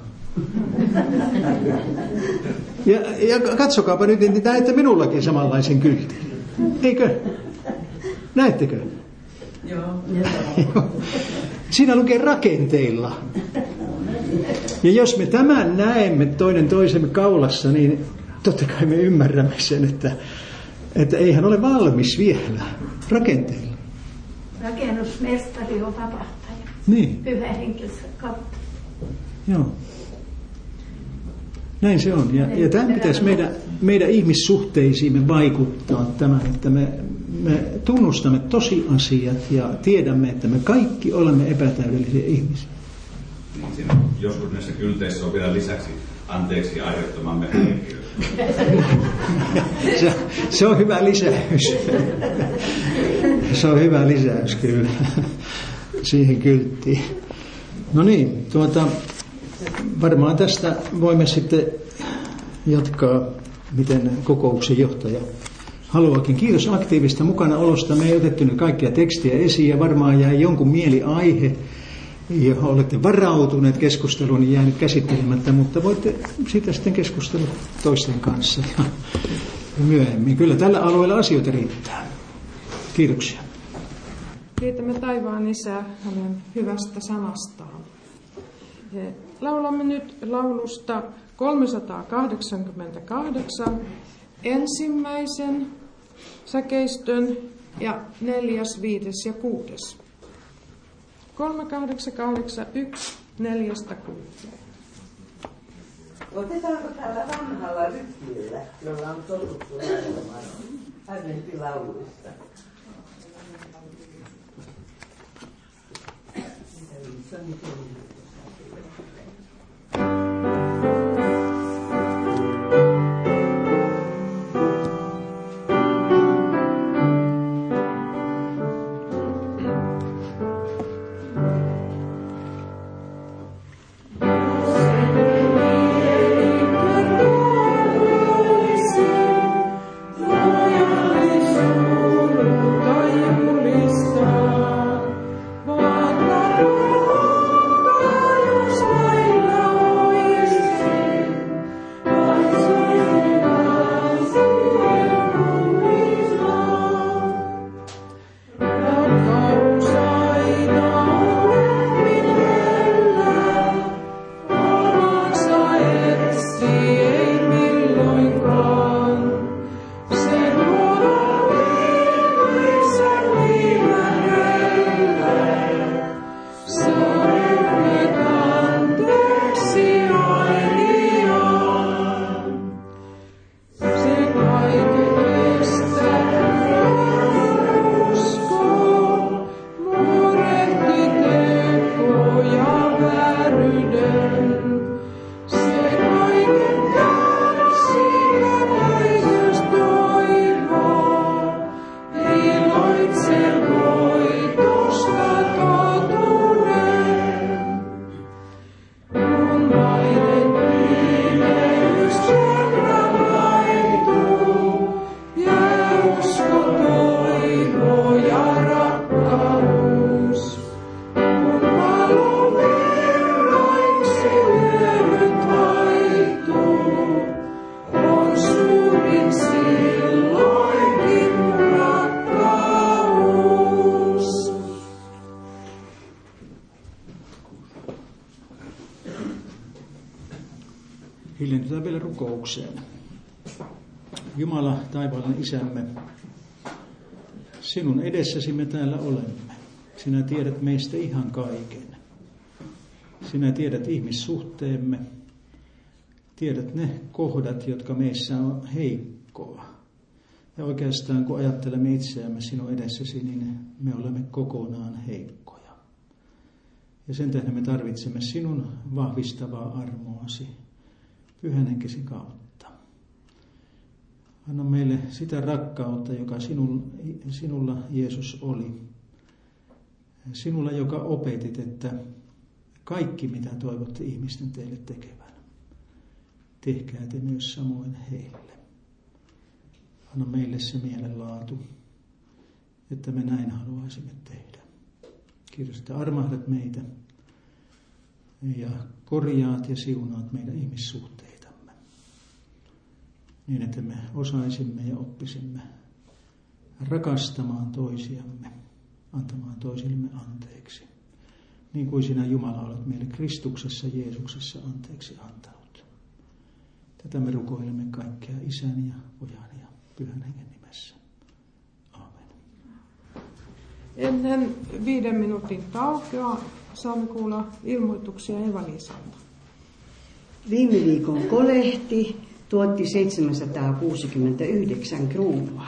Ja, ja katsokaapa nyt, niin näette minullakin samanlaisen kyltin. Eikö? Näettekö? Joo. Siinä lukee rakenteilla. Ja jos me tämän näemme toinen toisemme kaulassa, niin totta kai me ymmärrämme sen, että, että eihän ole valmis vielä rakenteilla. Rakennusmestari on vapahtaja. Niin. Pyhä henkilössä kautta. Joo. Näin se on. Ja, ja tämän pitäisi meidän, meidän ihmissuhteisiimme vaikuttaa tämän, että me, me tunnustamme tosiasiat ja tiedämme, että me kaikki olemme epätäydellisiä ihmisiä. Niin, siinä joskus näissä kylteissä on vielä lisäksi anteeksi aiheuttamamme häiriöt. se, se on hyvä lisäys. Se on hyvä lisäys kyllä siihen kylttiin. No niin, tuota, varmaan tästä voimme sitten jatkaa, miten kokouksen johtaja haluakin. Kiitos aktiivista mukanaolosta. Me ei otettu nyt kaikkia tekstiä esiin ja varmaan jäi jonkun mieliaihe, johon olette varautuneet keskusteluun, niin jäänyt käsittelemättä, mutta voitte siitä sitten keskustella toisten kanssa ja myöhemmin. Kyllä tällä alueella asioita riittää. Kiitoksia. Kiitämme taivaan Isää hänen hyvästä sanastaan. Laulamme nyt laulusta kolmesataakahdeksankymmentäkahdeksan ensimmäisen säkeistön ja neljäs, viides ja kuudes. kolme kahdeksan kahdeksan yksi neljästä kuuteen. Otetaanko tällä vanhalla rytmillä, jolla on totuttu laulamaan adventtilauluista? Hiljentytään vielä rukoukseen. Jumala, taivaallinen Isämme, sinun edessäsi me täällä olemme. Sinä tiedät meistä ihan kaiken. Sinä tiedät ihmissuhteemme. Tiedät ne kohdat, jotka meissä on heikkoa. Ja oikeastaan kun ajattelemme itseämme sinun edessäsi, niin me olemme kokonaan heikkoja. Ja sen tähden me tarvitsemme sinun vahvistavaa armoasi Pyhän Henkesi kautta. Anna meille sitä rakkautta, joka sinulla, sinulla Jeesus oli. Sinulla, joka opetit, että kaikki mitä toivotte ihmisten teille tekevän, tehkää te myös samoin heille. Anna meille se mielenlaatu, että me näin haluaisimme tehdä. Kiitos, että armahdat meitä ja korjaat ja siunaat meidän ihmissuhteitamme, niin että me osaisimme ja oppisimme rakastamaan toisiamme, antamaan toisillemme anteeksi, niin kuin sinä Jumala olet meille Kristuksessa Jeesuksessa anteeksi antanut. Tätä me rukoilemme kaikkea Isän ja Pojan ja Pyhän Hengen nimessä. Aamen. Ennen viiden minuutin taukoa saamme kuulla ilmoituksia Eva-Liisalta. Viime viikon kolehti tuotti seitsemänsataakuusikymmentäyhdeksän kruunua.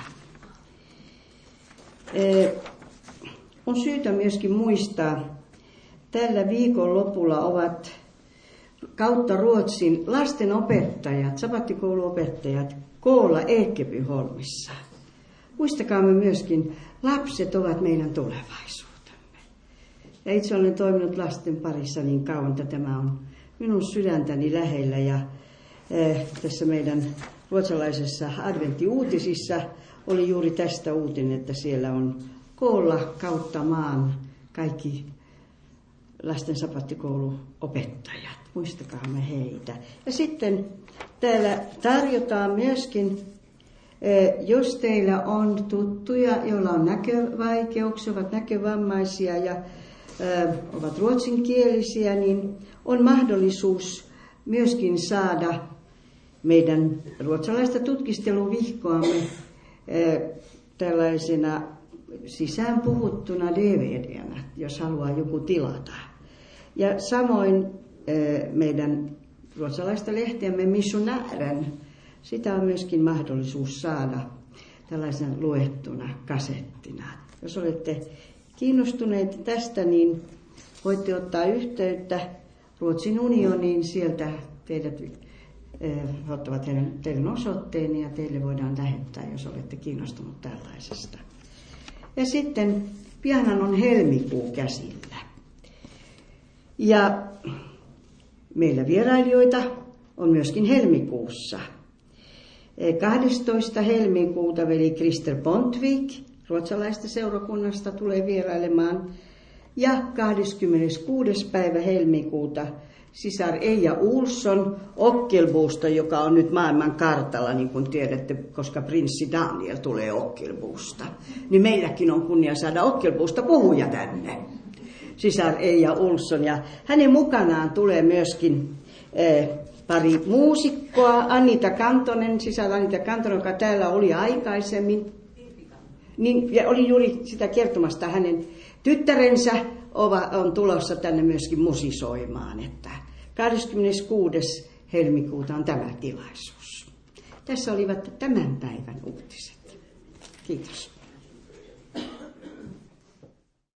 On syytä myöskin muistaa, tällä viikon lopulla ovat kautta Ruotsin lastenopettajat, sabattikouluopettajat koolla Ekebyholmissa. Muistakaamme myöskin, lapset ovat meidän tulevaisuutemme. Ja itse olen toiminut lasten parissa niin kauan, että tämä on minun sydäntäni lähellä. Ja eh, tässä meidän ruotsalaisessa adventtiuutisissa oli juuri tästä uutinen, että siellä on koolla kautta maan kaikki lasten sabattikouluopettajat. Muistakaamme heitä. Ja sitten täällä tarjotaan myöskin, jos teillä on tuttuja, joilla on näkövaikeuksia, ovat näkövammaisia ja ovat ruotsinkielisiä, niin on mahdollisuus myöskin saada meidän ruotsalaista tutkisteluvihkoamme tällaisena sisään puhuttuna D V D:nä, jos haluaa joku tilata. Ja samoin meidän ruotsalaista lehtiämme Missionären, sitä on myöskin mahdollisuus saada tällaisena luettuna kasettina. Jos olette kiinnostuneita tästä, niin voitte ottaa yhteyttä Ruotsin unioniin, sieltä teidät ottavat heidän, teidän osoitteen ja teille voidaan lähettää, jos olette kiinnostunut tällaisesta. Ja sitten pianan on helmikuu käsillä. Ja meillä vierailijoita on myöskin helmikuussa. kahdestoista helmikuuta veli Krister Pontvik ruotsalaista seurakunnasta tulee vierailemaan. Ja kahdeskymmeneskuudes päivä helmikuuta sisar Eija Olsson Ockelbosta, joka on nyt maailman kartalla, niin kuin tiedätte, koska prinssi Daniel tulee Ockelbosta. Niin meilläkin on kunnia saada Ockelbosta puhuja tänne. Sisar Eija Olsson. Ja hänen mukanaan tulee myöskin eh, pari muusikkoa. Anita Kantonen, sisar Anita Kantonen, joka täällä oli aikaisemmin. Niin, ja oli juuri sitä kertomasta hänen tyttärensä on tulossa tänne myöskin musisoimaan, että kahdeskymmeneskuudes helmikuuta on tämä tilaisuus. Tässä olivat tämän päivän uutiset. Kiitos.